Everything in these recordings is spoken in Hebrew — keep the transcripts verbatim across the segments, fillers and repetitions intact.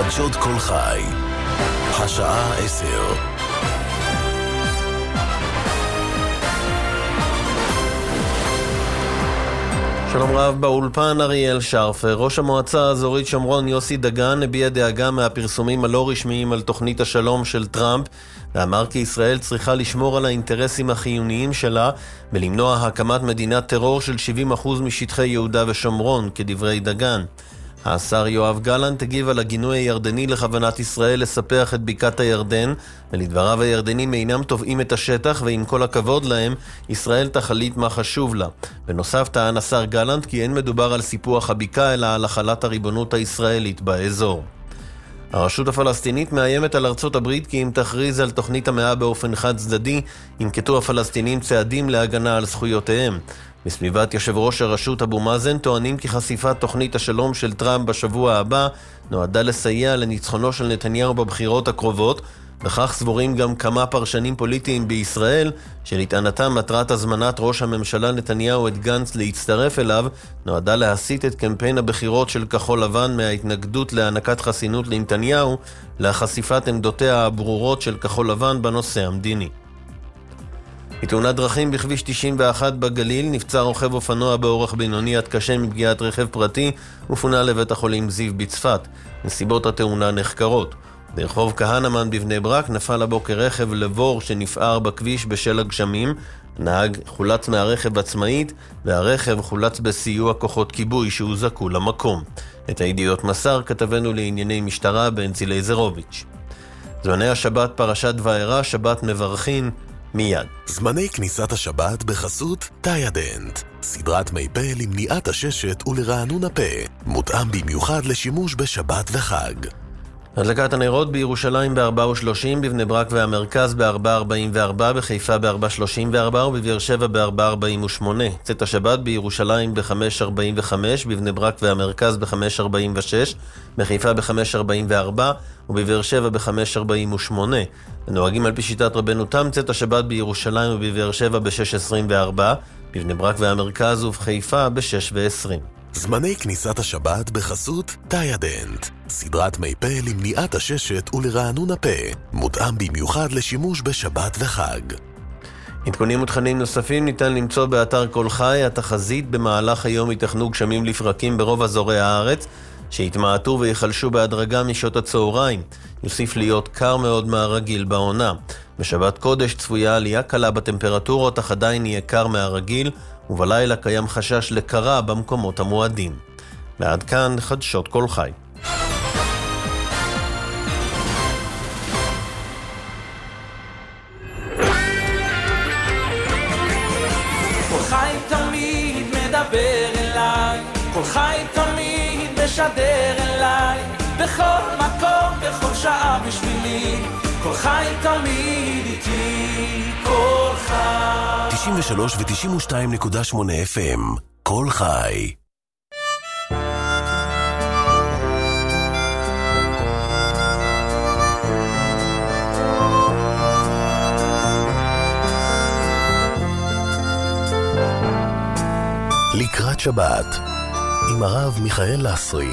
חדשות כל חי, השעה עשר. שלום רב, באולפן אריאל שרפר. ראש המועצה האזורית שומרון יוסי דגן הביע דאגה מהפרסומים הלא רשמיים על תוכנית השלום של טראמפ, ואמר כי ישראל צריכה לשמור על האינטרסים החיוניים שלה ולמנוע הקמת מדינת טרור של שבעים אחוז משטחי יהודה ושומרון, כדברי דגן. השר יואב גלנט הגיב על הגינוי הירדני לכוונת ישראל לספח את בקעת הירדן, ולדבריו הירדנים אינם תובעים את השטח, ועם כל הכבוד להם, ישראל תחליט מה חשוב לה. בנוסף טען השר גלנט כי אין מדובר על סיפוח הבקעה, אלא על החלת הריבונות הישראלית באזור. הרשות הפלסטינית מאיימת על ארצות הברית כי אם תכריז על תוכנית המאה באופן חד צדדי, ינקטו הפלסטינים צעדים להגנה על זכויותיהם. בסביבת יושב ראש הרשות אבו מאזן טוענים כי חשיפת תוכנית השלום של טראמפ בשבוע הבא נועדה לסייע לניצחונו של נתניהו בבחירות הקרובות, וכך סבורים גם כמה פרשנים פוליטיים בישראל, שלטענתם מטרת הזמנת ראש הממשלה נתניהו את גנץ להצטרף אליו נועדה להסיט את קמפיין הבחירות של כחול לבן מההתנגדות להענקת חסינות לנתניהו לחשיפת עמדותיה הברורות של כחול לבן בנושא המדיני. בתאונת דרכים בכביש תשעים ואחת בגליל נפצע רוכב אופנוע באורח בינוני עד קשה מפגיעת רכב פרטי ופונה לבית החולים זיו בצפת. נסיבות התאונה נחקרות. ברחוב כהנמן בבני ברק נפל הבוקר רכב לבור שנפער בכביש בשל הגשמים. נהג חולץ מהרכב עצמאית והרכב חולץ בסיוע כוחות כיבוי שהוזעקו למקום. את הידיעות מסר כתבנו לענייני משטרה בנצי לייזרוביץ'. זמני השבת פרשת וארא, שבת מברכין מיד. זמני כניסת השבת בחסות תאידנט, סדרת מי פה למניעת הששת ולרענון הפה, מותאם במיוחד לשימוש בשבת וחג. הדלקת הנרות בירושלים ב-ארבע ושלושים, בבני ברק והמרכז ב-ארבע ארבעים וארבע, בחיפה ב-ארבע שלושים וארבע ובבאר שבע ב-ארבע ארבעים ושמונה. צאת השבת בירושלים ב-חמש ארבעים וחמש, בבני ברק והמרכז ב-חמש ארבעים ושש, בחיפה ב-חמש ארבעים וארבע ובבאר שבע ב-חמש ארבעים ושמונה. הנוהגים על פי שיטת רבנו תם, צאת השבת בירושלים ובבאר שבע ב-שש עשרים וארבע, בבני ברק והמרכז ובחיפה ב-שש ועשרים. זמני כניסת השבת בחסות תאידנט, סדרת מי פה למניעת הששת ולרענון הפה, מותאם במיוחד לשימוש בשבת וחג. עדכונים ותכנים נוספים ניתן למצוא באתר כל חי. התחזית: במהלך היום ייתכנו גשמים לפרקים ברוב אזורי הארץ שיתמעטו ויחלשו בהדרגה משעות הצהריים. יוסיף להיות קר מאוד מהרגיל בעונה. בשבת קודש צפויה עלייה קלה בטמפרטורות, אך עדיין יהיה קר מהרגיל, ובלילה קיים חשש לקרה במקומות המועדים. ועד כאן חדשות כל חי. כל חי תמיד מדבר אליי, כל חי תמיד משדר אליי, בכל מקום, בכל שעה בשבילי, כל חי תמיד איתי, כל חי. תשעים ושלוש ו-תשעים ושתיים נקודה שמונה אף אם, כל חי. לקראת שבת עם הרב מיכאל לסרי.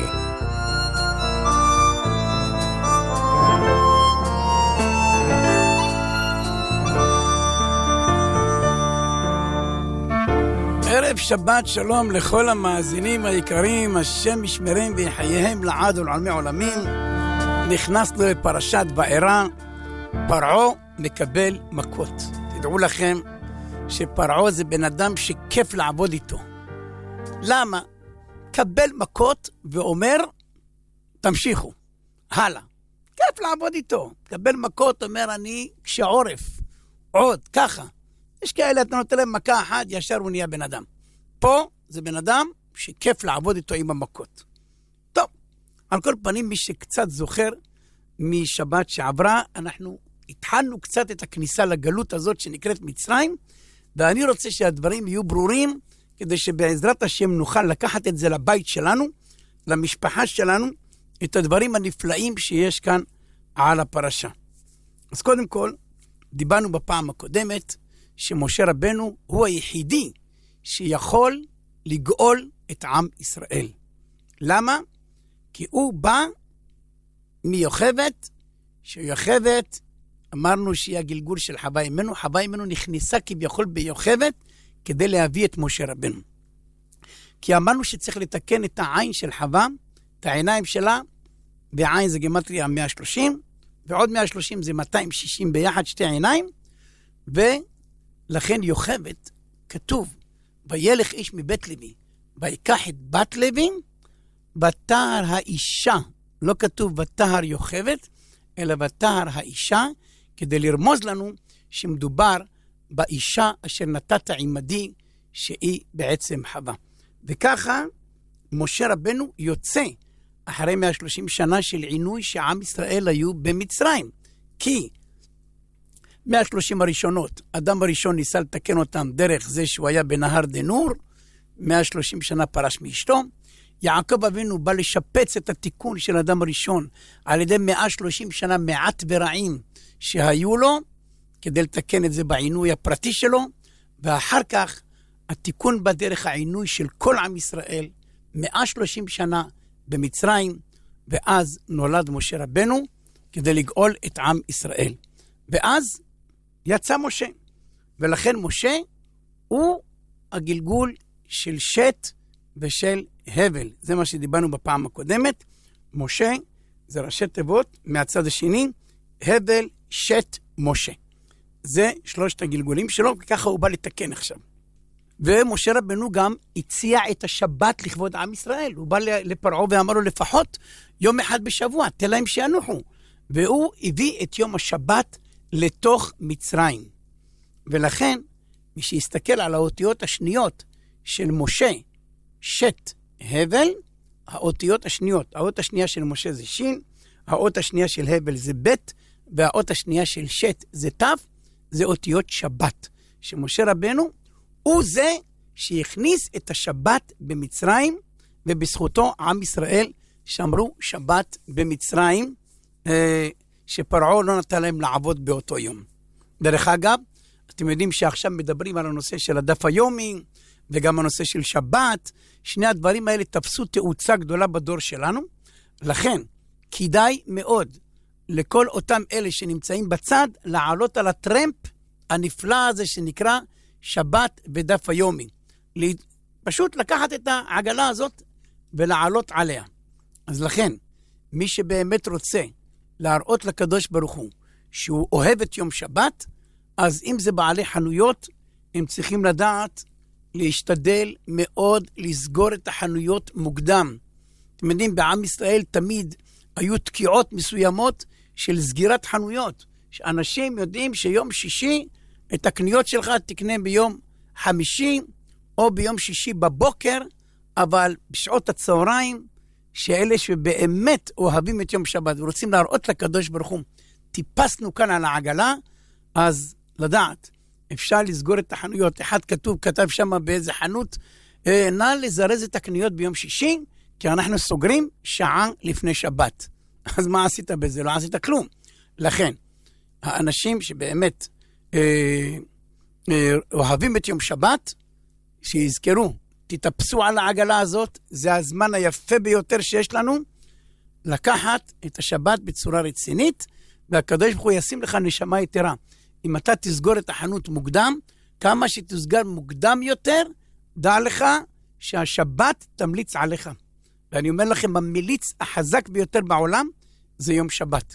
ערב שבת שלום לכל המאזינים היקרים, השם ישמרם ויחייהם לעד ולעולמי עולמים. נכנסנו לפרשת וארא. פרעה מקבל מכות. תדעו לכם שפרעה זה בן אדם שכיף לעבוד איתו. למה? קבל מכות ואומר תמשיכו, הלאה. כיף לעבוד איתו. קבל מכות, אומר אני כשעורף, עוד, ככה. יש כאלה, אתה נותן להם מכה אחת, ישר הוא נהיה בן אדם. פה זה בן אדם שכיף לעבוד איתו עם המכות. טוב, על כל פנים, מי שקצת זוכר משבת שעברה, אנחנו התחלנו קצת את הכניסה לגלות הזאת שנקראת מצרים, ואני רוצה שהדברים יהיו ברורים, כדי שבעזרת השם נוכל לקחת את זה לבית שלנו, למשפחה שלנו, את הדברים הנפלאים שיש כאן על הפרשה. אז קודם כל, דיברנו בפעם הקודמת, שמשה רבנו הוא היחידי שיכול לגאול את עם ישראל. למה? כי הוא בא מיוחבת, שיוחבת, אמרנו שהיא הגלגול של חווה אימנו, חווה אימנו נכנסה כביכול ביוחבת, כדי להביא את משה רבנו. כי אמרנו שצריך לתקן את העין של חווה, את העיניים שלה, והעין זה גמטריה מאה ושלושים, ועוד מאה ושלושים זה מאתיים ושישים ביחד, שתי עיניים, ולכן יוכבת, כתוב, וילך איש מבית לוי, ויקח את בת לוי, בתהר האישה, לא כתוב בתהר יוכבת, אלא בתהר האישה, כדי לרמוז לנו שמדובר באישה אשר נתת עמדי, שהיא בעצם חווה. וככה, משה רבנו יוצא אחרי מאה ושלושים שנה של עינוי שעם ישראל היו במצרים. כי מאה ושלושים הראשונות, אדם הראשון ניסה לתקן אותם דרך זה שהוא היה בנהר דנור, מאה ושלושים שנה פרש מאשתו, יעקב אבינו בא לשפץ את התיקון של אדם הראשון, על ידי מאה ושלושים שנה מעט ורעים שהיו לו, כדי לתקן את זה בעינוי הפרטי שלו, ואחר כך התיקון בדרך העינוי של כל עם ישראל, מאה ושלושים שנה במצרים, ואז נולד משה רבנו, כדי לגאול את עם ישראל. ואז יצא משה, ולכן משה הוא הגלגול של שת ושל הבל. זה מה שדיברנו בפעם הקודמת. משה זה ראשי תיבות, מהצד השני, הבל, שת, משה. זה שלושת הגלגולים שלו, וככה הוא בא לתקן עכשיו. ומשה רבנו גם הציע את השבת לכבוד עם ישראל. הוא בא לפרעה ואמר לו לפחות יום אחד בשבוע, תן להם שינוחו. והוא הביא את יום השבת לתוך מצרים. ולכן, מי שיסתכל על האותיות השניות של משה, שת, הבל, האותיות השניות, האות השנייה של משה זה שין, האות השנייה של הבל זה בית, והאות השנייה של שת זה תו, זה אותיות שבת. שמשה רבנו הוא זה שהכניס את השבת במצרים, ובזכותו עם ישראל שמרו שבת במצרים, שפרעה לא נתן להם לעבוד באותו יום. דרך אגב, אתם יודעים שעכשיו מדברים על הנושא של הדף היומי, וגם הנושא של שבת, שני הדברים האלה תפסו תאוצה גדולה בדור שלנו, לכן כדאי מאוד לכל אותם אלה שנמצאים בצד, לעלות על הטרמפ הנפלא הזה שנקרא שבת בדף היומי. פשוט לקחת את העגלה הזאת ולעלות עליה. אז לכן, מי שבאמת רוצה להראות לקדוש ברוך הוא שהוא אוהב את יום שבת, אז אם זה בעלי חנויות, הם צריכים לדעת להשתדל מאוד לסגור את החנויות מוקדם. אתם יודעים, בעם ישראל תמיד היו תקיעות מסוימות של סגירת חנויות. שאנשים יודעים שיום שישי את הקניות שלך תקנה ביום חמישי או ביום שישי בבוקר, אבל בשעות הצהריים, שאלה שבאמת אוהבים את יום שבת ורוצים להראות לקדוש ברוך הוא, טיפסנו כאן על העגלה, אז לדעת, אפשר לסגור את החנויות. אחד כתוב, כתב שם באיזה חנות, נא לזרז את הקניות ביום שישי, כי אנחנו סוגרים שעה לפני שבת. אז מה עשית בזה? לא עשית כלום. לכן, האנשים שבאמת אה, אה, אוהבים את יום שבת, שיזכרו, תתאפסו על העגלה הזאת, זה הזמן היפה ביותר שיש לנו, לקחת את השבת בצורה רצינית, והקדוש ברוך הוא ישים לך נשמה יתרה. אם אתה תסגור את החנות מוקדם, כמה שתסגר מוקדם יותר, דע לך שהשבת תמליץ עליך. ואני אומר לכם, המליץ החזק ביותר בעולם, זה יום שבת.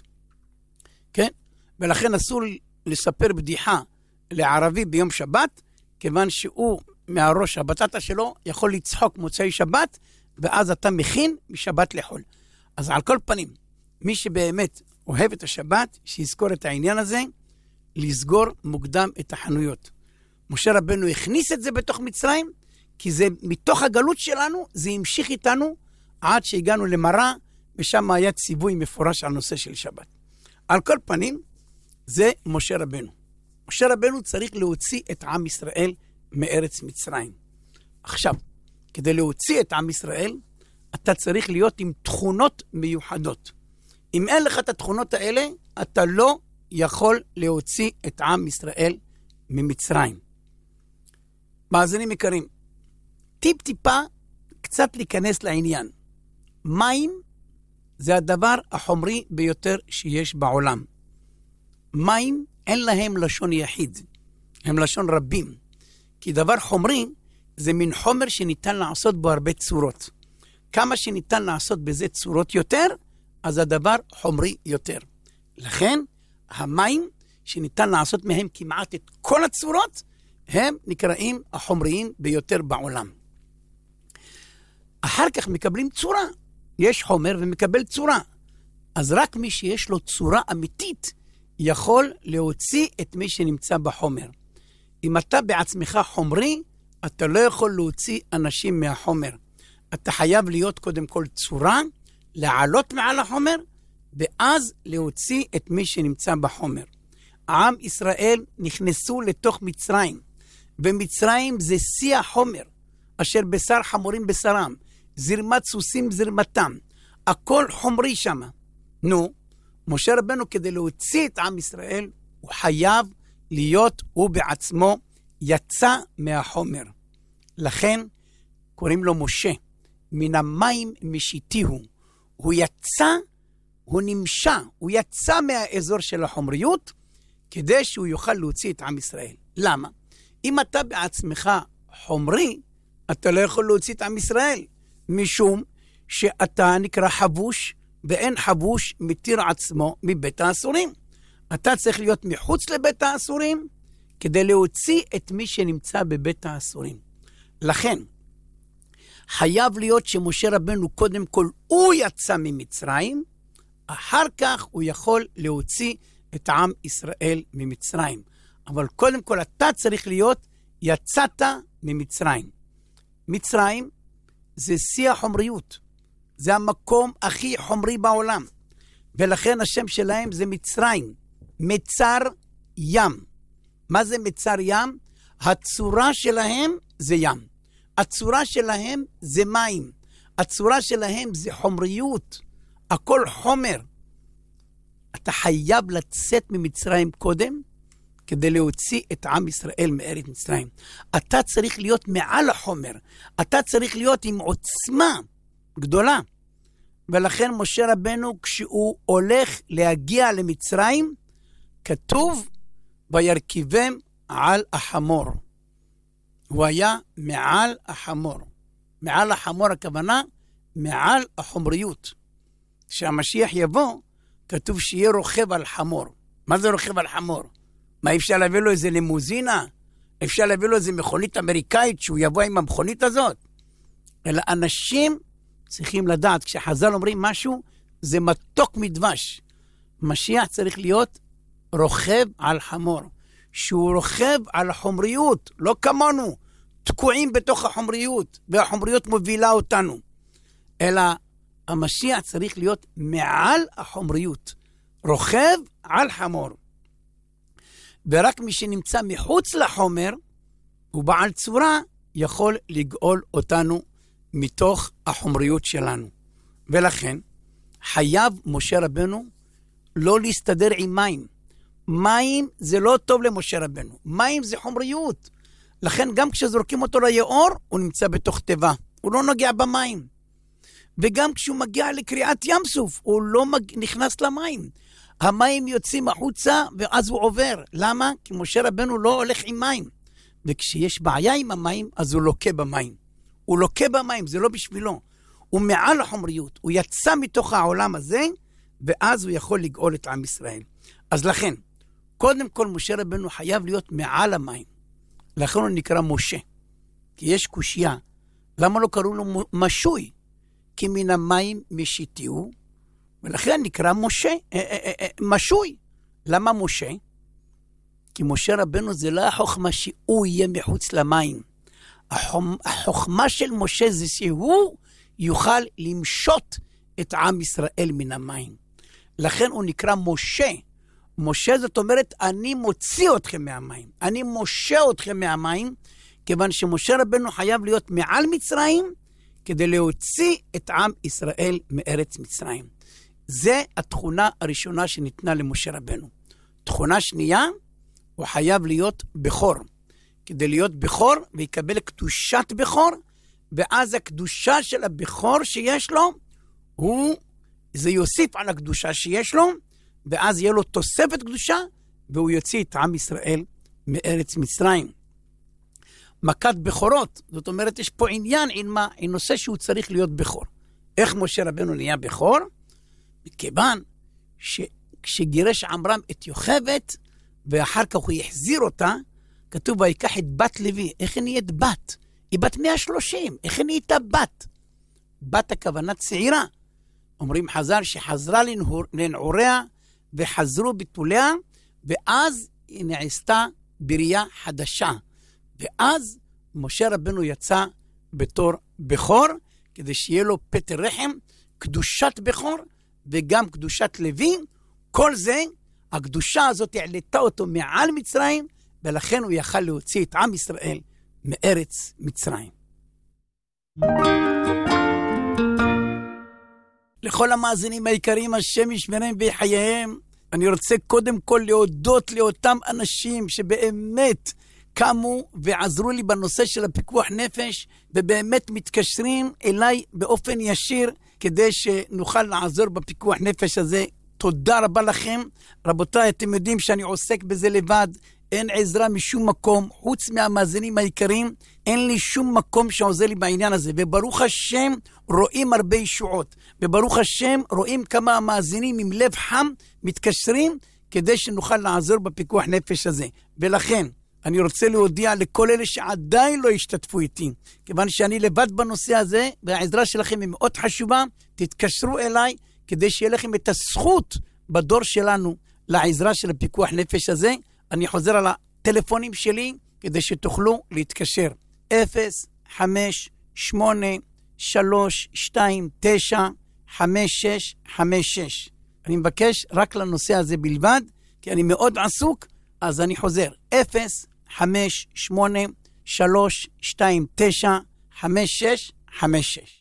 כן? ולכן אסור לספר בדיחה לערבי ביום שבת, כיוון שהוא מהראש הבטטה שלו יכול לצחוק מוצאי שבת, ואז אתה מכין משבת לחול. אז על כל פנים, מי שבאמת אוהב את השבת, שיזכור את העניין הזה, לסגור מוקדם את החנויות. משה רבנו הכניס את זה בתוך מצרים, כי זה מתוך הגלות שלנו, זה המשיך איתנו עד שהגענו למראה, ושם היה ציווי מפורש על נושא של שבת. על כל פנים, זה משה רבנו. משה רבנו צריך להוציא את עם ישראל מארץ מצרים. עכשיו, כדי להוציא את עם ישראל, אתה צריך להיות עם תכונות מיוחדות. אם אין לך את התכונות האלה, אתה לא יכול להוציא את עם ישראל ממצרים. מאזינים יקרים, טיפ טיפה קצת להיכנס לעניין. מים זה הדבר החומרי ביותר שיש בעולם. מים אין להם לשון יחיד, הם לשון רבים. כי דבר חומרי זה מין חומר שניתן לעשות בו הרבה צורות. כמה שניתן לעשות בזה צורות יותר, אז הדבר חומרי יותר. לכן, המים שניתן לעשות מהם כמעט את כל הצורות, הם נקראים החומריים ביותר בעולם. אחר כך מקבלים צורה. יש חומר ומקבל צורה. אז רק מי שיש לו צורה אמיתית, יכול להוציא את מי שנמצא בחומר. אם אתה בעצמך חומרי, אתה לא יכול להוציא אנשים מהחומר. אתה חייב להיות קודם כל צורה, לעלות מעל החומר, ואז להוציא את מי שנמצא בחומר. עם ישראל נכנסו לתוך מצרים, ומצרים זה שיא החומר, אשר בשר חמורים בשרם, זרמת סוסים זרמתם, הכל חומרי שם. נו, משה רבנו כדי להוציא את עם ישראל, הוא חייב להיות, הוא בעצמו יצא מהחומר. לכן קוראים לו משה, מן המים משיתיהו. הוא יצא, הוא נמשע, הוא יצא מהאזור של החומריות, כדי שהוא יוכל להוציא את עם ישראל. למה? אם אתה בעצמך חומרי, אתה לא יכול להוציא את עם ישראל, משום שאתה נקרא חבוש, ואין חבוש מתיר עצמו מבית האסורים. אתה צריך להיות מחוץ לבית האסורים, כדי להוציא את מי שנמצא בבית האסורים. לכן, חייב להיות שמשה רבנו קודם כל הוא יצא ממצרים, אחר כך הוא יכול להוציא את עם ישראל ממצרים. אבל קודם כל אתה צריך להיות יצאת ממצרים. מצרים זה שיא החומריות. זה המקום הכי חומרי בעולם. ולכן השם שלהם זה מצרים. מצר ים. מה זה מצר ים? הצורה שלהם זה ים. הצורה שלהם זה מים. הצורה שלהם זה חומריות. הכל חומר. אתה חייב לצאת ממצרים קודם, כדי להוציא את עם ישראל מארץ מצרים. אתה צריך להיות מעל החומר. אתה צריך להיות עם עוצמה גדולה. ולכן משה רבנו, כשהוא הולך להגיע למצרים, כתוב, וירכיבם על החמור. הוא היה מעל החמור. מעל החמור הכוונה, מעל החומריות. כשהמשיח יבוא, כתוב שיהיה רוכב על חמור. מה זה רוכב על חמור? מה, אפשר להביא לו איזה לימוזינה? אפשר להביא לו איזה מכונית אמריקאית שהוא יבוא עם המכונית הזאת? אלא אנשים צריכים לדעת, כשחז"ל אומרים משהו, זה מתוק מדבש. משיח צריך להיות רוכב על חמור. שהוא רוכב על החומריות, לא כמונו, תקועים בתוך החומריות, והחומריות מובילה אותנו. אלא המשיח צריך להיות מעל החומריות, רוכב על חמור. ורק מי שנמצא מחוץ לחומר, הוא בעל צורה, יכול לגאול אותנו מתוך החומריות שלנו. ולכן, חייב משה רבנו לא להסתדר עם מים. מים זה לא טוב למשה רבנו. מים זה חומריות. לכן גם כשזורקים אותו ליאור, הוא נמצא בתוך טבע. הוא לא נוגע במים. וגם כשהוא מגיע לקריאת ים סוף, הוא לא מג... נכנס למים. המים יוצאים החוצה ואז הוא עובר. למה? כי משה רבנו לא הולך עם מים. וכשיש בעיה עם המים, אז הוא לוקה במים. הוא לוקה במים, זה לא בשבילו. הוא מעל החומריות. הוא יצא מתוך העולם הזה, ואז הוא יכול לגאול את עם ישראל. אז לכן, קודם כל משה רבנו חייב להיות מעל המים. לכן הוא נקרא משה. כי יש קושיה. למה לא קראו לו משוי? כי מן המים משיתיהו, ולכן נקרא משה, אה, אה, אה, משוי. למה משה? כי משה רבנו זה לא החוכמה שהוא יהיה מחוץ למים. החוכמה של משה זה שהוא יוכל למשות את עם ישראל מן המים. לכן הוא נקרא משה. משה זאת אומרת, אני מוציא אתכם מהמים. אני משה אתכם מהמים, כיוון שמשה רבנו חייב להיות מעל מצרים, כדי להוציא את עם ישראל מארץ מצרים. זה התכונה הראשונה שניתנה למשה רבנו. תכונה שנייה, הוא חייב להיות בכור. כדי להיות בכור ויקבל קדושת בכור, ואז הקדושה של הבכור שיש לו, הוא זה יוסיף על הקדושה שיש לו, ואז יהיה לו תוספת קדושה, והוא יוציא את עם ישראל מארץ מצרים. מכת בכורות, זאת אומרת, יש פה עניין עם, מה, עם נושא שהוא צריך להיות בכור. איך משה רבנו נהיה בכור? מכיוון שכשגירש עמרם את יוכבת, ואחר כך הוא יחזיר אותה, כתוב, ויקח את בת לוי. איך היא נהיית בת? היא בת מאה ושלושים. איך היא נהייתה בת? בת הכוונה צעירה. אומרים חז"ל שחזרה לנעוריה, וחזרו בתוליה, ואז היא נעשתה בריאה חדשה. ואז משה רבנו יצא בתור בכור, כדי שיהיה לו פטר רחם, קדושת בכור, וגם קדושת לוי. כל זה, הקדושה הזאת העלתה אותו מעל מצרים, ולכן הוא יכל להוציא את עם ישראל מארץ מצרים. לכל המאזינים העיקריים, השם ישמרם בחייהם. אני רוצה קודם כל להודות לאותם אנשים שבאמת קמו ועזרו לי בנושא של הפיקוח נפש, ובאמת מתקשרים אליי באופן ישיר, כדי שנוכל לעזור בפיקוח נפש הזה. תודה רבה לכם. רבותיי, אתם יודעים שאני עוסק בזה לבד, אין עזרה משום מקום, חוץ מהמאזינים העיקריים, אין לי שום מקום שעוזר לי בעניין הזה, וברוך השם רואים הרבה ישועות, וברוך השם רואים כמה המאזינים עם לב חם מתקשרים, כדי שנוכל לעזור בפיקוח נפש הזה. ולכן, אני רוצה להודיע לכל אלה שעדיין לא השתתפו איתי, כיוון שאני לבד בנושא הזה, והעזרה שלכם היא מאוד חשובה, תתקשרו אליי, כדי שיהיה לכם את הזכות בדור שלנו, לעזרה של הפיקוח נפש הזה. אני חוזר על הטלפונים שלי, כדי שתוכלו להתקשר. אפס חמש שמונה שלוש שתיים תשע חמש שש חמש שש. אני מבקש רק לנושא הזה בלבד, כי אני מאוד עסוק, אז אני חוזר. אפס חמש שמונה שלוש שתיים תשע חמש שש חמש שש.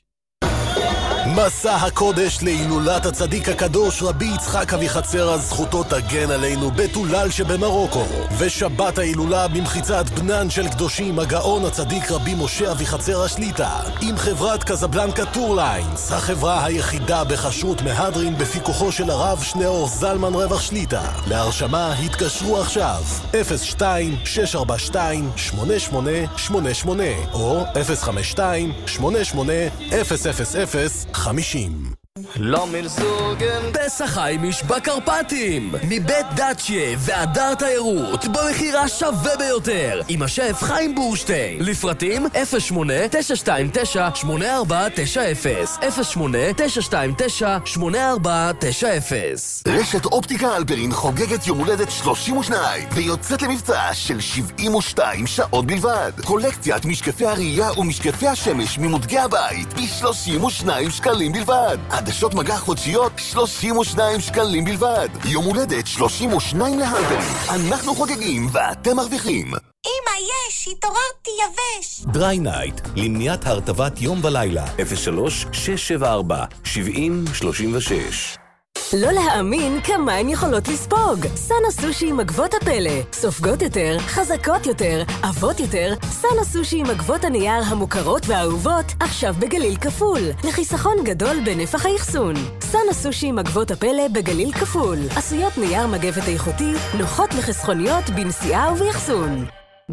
מסע הקודש להילולת הצדיק הקדוש רבי יצחק אביחצר, על זכותו תגן עלינו, בתולל שבמרוקו. ושבת ההילולה במחיצת בנן של קדושים, הגאון הצדיק רבי משה אביחצר השליטה, עם חברת קזבלנקה טור ליינס, החברה היחידה בכשרות מהדרין בפיקוחו של הרב שניאור זלמן רווח שליטה. להרשמה התקשרו עכשיו אפס שתיים שש ארבע שתיים שמונה שמונה שמונה שמונה או אפס חמש שתיים שמונה שמונה אפס אפס אפס חמישים. לא מרסוגן פסח חיימיש בקרפטים מבית דאצ'יה והדר תיירות במחירה שווה ביותר עם השף חיים בורשטיין. לפרטים אפס שמונה תשע שתיים תשע שמונה ארבע תשע אפס אפס שמונה תשע שתיים תשע שמונה ארבע תשע אפס. רשת אופטיקה אלפרין חוגגת יום הולדת שלושים ושתיים ויוצאת למבצע של שבעים ושתיים שעות בלבד. קולקציית משקפי הראייה ומשקפי השמש ממותגי הבית ב-שלושים ושניים שקלים בלבד. עדשות מגע חודשיות שלושים ושניים שקלים בלבד. יום הולדת שלושים ושתיים להלפרין. אנחנו חוגגים ואתם מרוויחים. אמא, יש, התעוררתי יבש. דריי נייט, למניעת הרטבת יום ולילה. אפס שלוש שש שבע ארבע שבעים שלושים ושש. לא להאמין כמה הן יכולות לספוג. סאנה סושי עם עגבות הפלא. סופגות יותר, חזקות יותר, עבות יותר. סאנה סושי עם עגבות הנייר המוכרות והאהובות, עכשיו בגליל כפול. לחיסכון גדול בנפח האחסון. סאנה סושי עם עגבות הפלא בגליל כפול. עשויות נייר מגבת איכותי, נוחות לחסכוניות בנסיעה ובאחסון.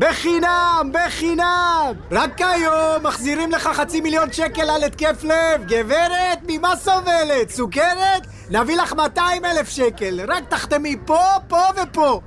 בחינם, בחינם! רק היום מחזירים לך חצי מיליון שקל על התקף לב. גברת, ממה סובלת? סוכרת? נביא לך מאתיים אלף שקל. רק תחתמי פה, פה ופה.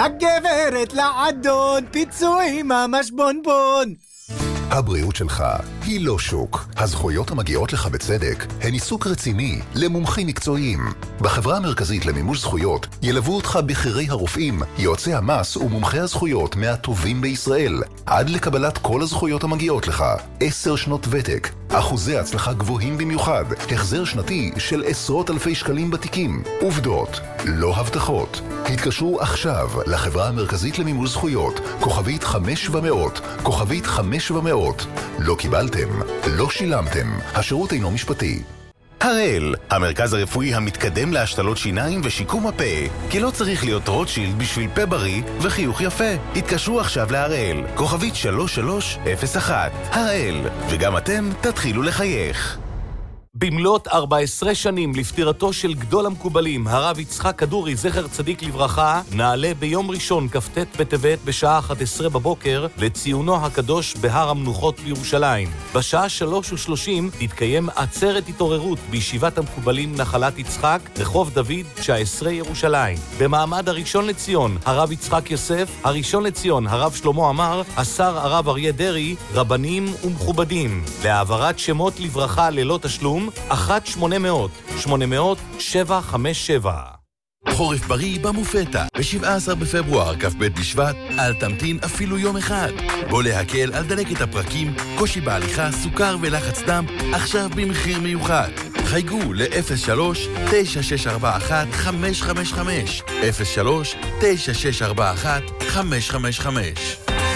לגברת, לעדון, פיצויים, ממש בונבון. הבריאות שלך היא לא שוק. הזכויות המגיעות לך בצדק הן עיסוק רציני למומחים מקצועיים. בחברה המרכזית למימוש זכויות ילוו אותך בחירי הרופאים, יועצי המס ומומחי הזכויות מהטובים בישראל, עד לקבלת כל הזכויות המגיעות לך. עשר שנות ותק, אחוזי הצלחה גבוהים במיוחד, החזר שנתי של עשרות אלפי שקלים בתיקים. עובדות, לא הבטחות. התקשרו עכשיו לחברה המרכזית למימוש זכויות, כוכבית חמש ומאות, כוכבית חמש ומאות. לא קיבלתם, לא שילמתם. השירות אינו משפטי. הראל, המרכז הרפואי המתקדם להשתלות שיניים ושיקום הפה. כי לא צריך להיות רוטשילד בשביל פה בריא וחיוך יפה. התקשרו עכשיו להראל, כוכבית שלוש שלוש אפס אחת. הראל, וגם אתם תתחילו לחייך. במלאת ארבע עשרה שנים לפטירתו של גדול המקובלים, הרב יצחק כדורי, זכר צדיק לברכה, נעלה ביום ראשון כ"ט בטבת בשעה אחת עשרה בבוקר לציונו הקדוש בהר המנוחות בירושלים. בשעה שלוש ושלושים תתקיים עצרת התעוררות בישיבת המקובלים נחלת יצחק, רחוב דוד תשע עשרה ירושלים. במעמד הראשון לציון, הרב יצחק יוסף, הראשון לציון, הרב שלמה אמר, השר הרב אריה דרי, רבנים ומכובדים. להעברת שמות לברכה ללא תשלום, אחת שמונה מאות שמונה מאות שבע חמש שבע. חורף בריא במופתה, ב-שבעה עשר בפברואר, כ"ב בשבט, אל תמתין אפילו יום אחד. בוא להקל על דלקת הפרקים, קושי בהליכה, סוכר ולחץ דם, עכשיו במחיר מיוחד. חייגו ל-אפס שלוש תשע שש ארבע אחת חמש חמש חמש, אפס שלוש תשע שש ארבע אחת חמש חמש חמש.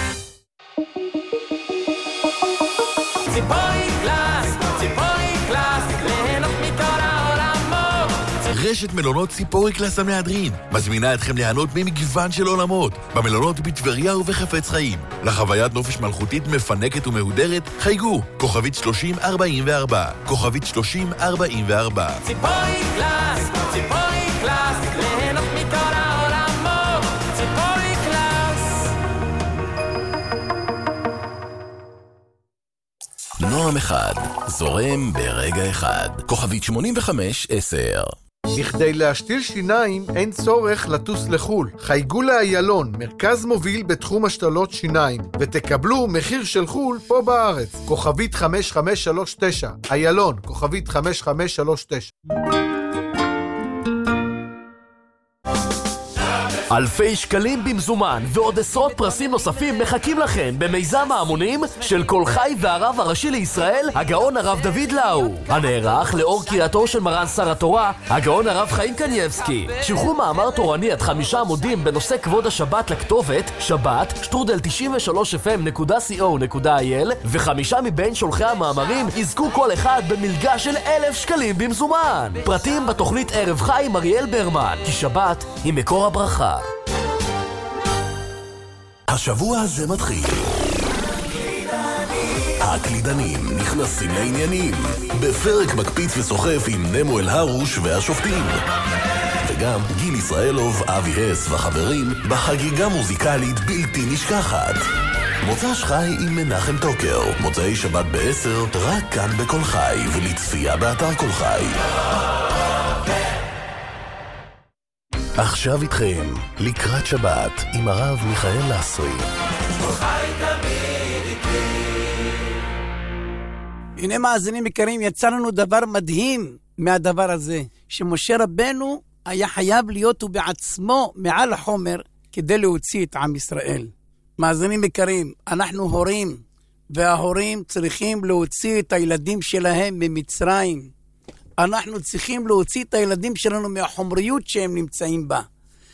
ציפורי קלאס, ציפורי קלאס, ליהנות מכל העולמות. רשת מלונות ציפורי קלאס המהדרין מזמינה אתכם ליהנות ממגוון של עולמות במלונות בטבריה ובחפץ חיים. לחוויית נופש מלכותית מפנקת ומהודרת, חייגו כוכבית שלושים ארבעים וארבע, כוכבית שלושים ארבעים וארבע. ציפורי קלאס, ציפורי קלאס, ליהנות מכל העולמות. ציפורי קלאס. נועם אחד, זורם ברגע אחד. כוכבית שמונים וחמש עשר. בכדי להשתיל שיניים אין צורך לטוס לחול. חייגו לאיילון, מרכז מוביל בתחום השתלות שיניים, ותקבלו מחיר של חול פה בארץ. כוכבית חמש חמש שלוש תשע. איילון, כוכבית חמש חמש שלוש תשע. אלפי שקלים במזומן ועוד עשרות פרסים נוספים מחכים לכם במיזם ההמונים של כל חי והרב הראשי לישראל, הגאון הרב דוד לאו, הנערך לאור קריאתו של מרן שר התורה, הגאון הרב חיים קניאבסקי. שלחו מאמר תורני עד חמישה עמודים בנושא כבוד השבת לכתובת שבת שטרודל תשעים ושלוש אף אם נקודה סי או נקודה איי אל, וחמישה מבין שולחי המאמרים יזכו כל אחד במלגה של אלף שקלים במזומן. פרטים בתוכנית ערב חי עם אריאל ברמן, כי שבת היא מקור הברכה. השבוע הזה מתחיל. הקלידנים נכנסים לעניינים בפרק מקפיץ וסוחף עם נמו אל הרוש והשופטים, וגם גיל ישראלוב, אבי הס וחברים בחגיגה מוזיקלית בלתי נשכחת. מוצ"ש חי עם מנחם טוקר, מוצאי שבת בעשר, רק כאן בכל חי ולצפייה באתר כל חי. עכשיו איתכם, לקראת שבת, עם הרב מיכאל לסרי. הנה מאזינים יקרים, יצא לנו דבר מדהים מהדבר הזה, שמשה רבנו היה חייב להיות הוא בעצמו מעל החומר כדי להוציא את עם ישראל. מאזינים יקרים, אנחנו הורים, וההורים צריכים להוציא את הילדים שלהם ממצרים. אנחנו צריכים להוציא את הילדים שלנו מהחומריות שהם נמצאים בה.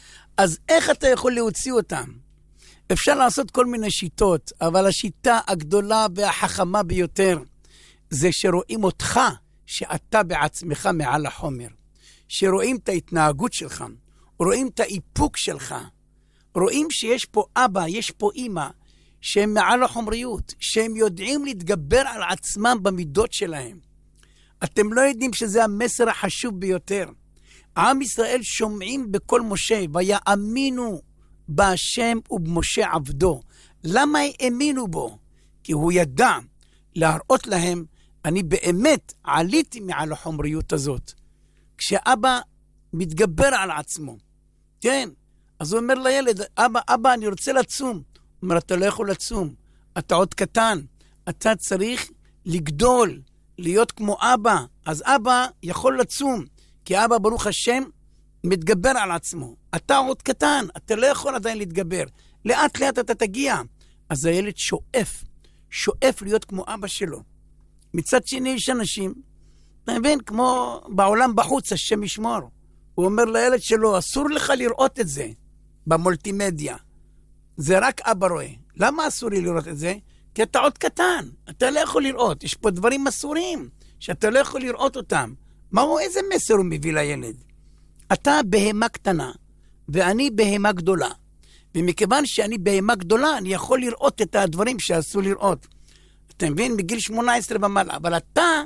אז איך אתה יכול להוציא אותם? אפשר לעשות כל מיני שיטות, אבל השיטה הגדולה והחכמה ביותר זה שרואים אותך, שאתה בעצמך מעל החומר. שרואים את ההתנהגות שלך, רואים את האיפוק שלך, רואים שיש פה אבא, יש פה אמא, שהם מעל החומריות, שהם יודעים להתגבר על עצמם במידות שלהם. אתם לא יודעים שזה המסר החשוב ביותר. עם ישראל שומעים בכל משה, ויאמינו בהשם ובמשה עבדו. למה האמינו בו? כי הוא ידע להראות להם, אני באמת עליתי מעל החומריות הזאת. כשאבא מתגבר על עצמו, כן, אז הוא אומר לילד, אבא, אבא, אני רוצה לצום. הוא אומר, אתה לא יכול לצום, אתה עוד קטן, אתה צריך לגדול, להיות כמו אבא. אז אבא יכול לצום, כי אבא ברוך השם מתגבר על עצמו. אתה עוד קטן, אתה לא יכול עדיין להתגבר. לאט לאט אתה תגיע. אז הילד שואף, שואף להיות כמו אבא שלו. מצד שני יש אנשים, אתה מבין, כמו בעולם בחוץ, השם ישמור. הוא אומר לילד שלו, אסור לך לראות את זה במולטימדיה. זה רק אבא רואה. למה אסור לי לראות את זה? כי אתה עוד קטן, אתה לא יכול לראות. יש פה דברים אסורים שאתה לא יכול לראות אותם. מהו, איזה מסר הוא מביא לילד? אתה בהמה קטנה, ואני בהמה גדולה. ומכיוון שאני בהמה גדולה, אני יכול לראות את הדברים שאסור לראות. אתה מבין? בגיל שמונה עשרה ומעלה. אבל אתה,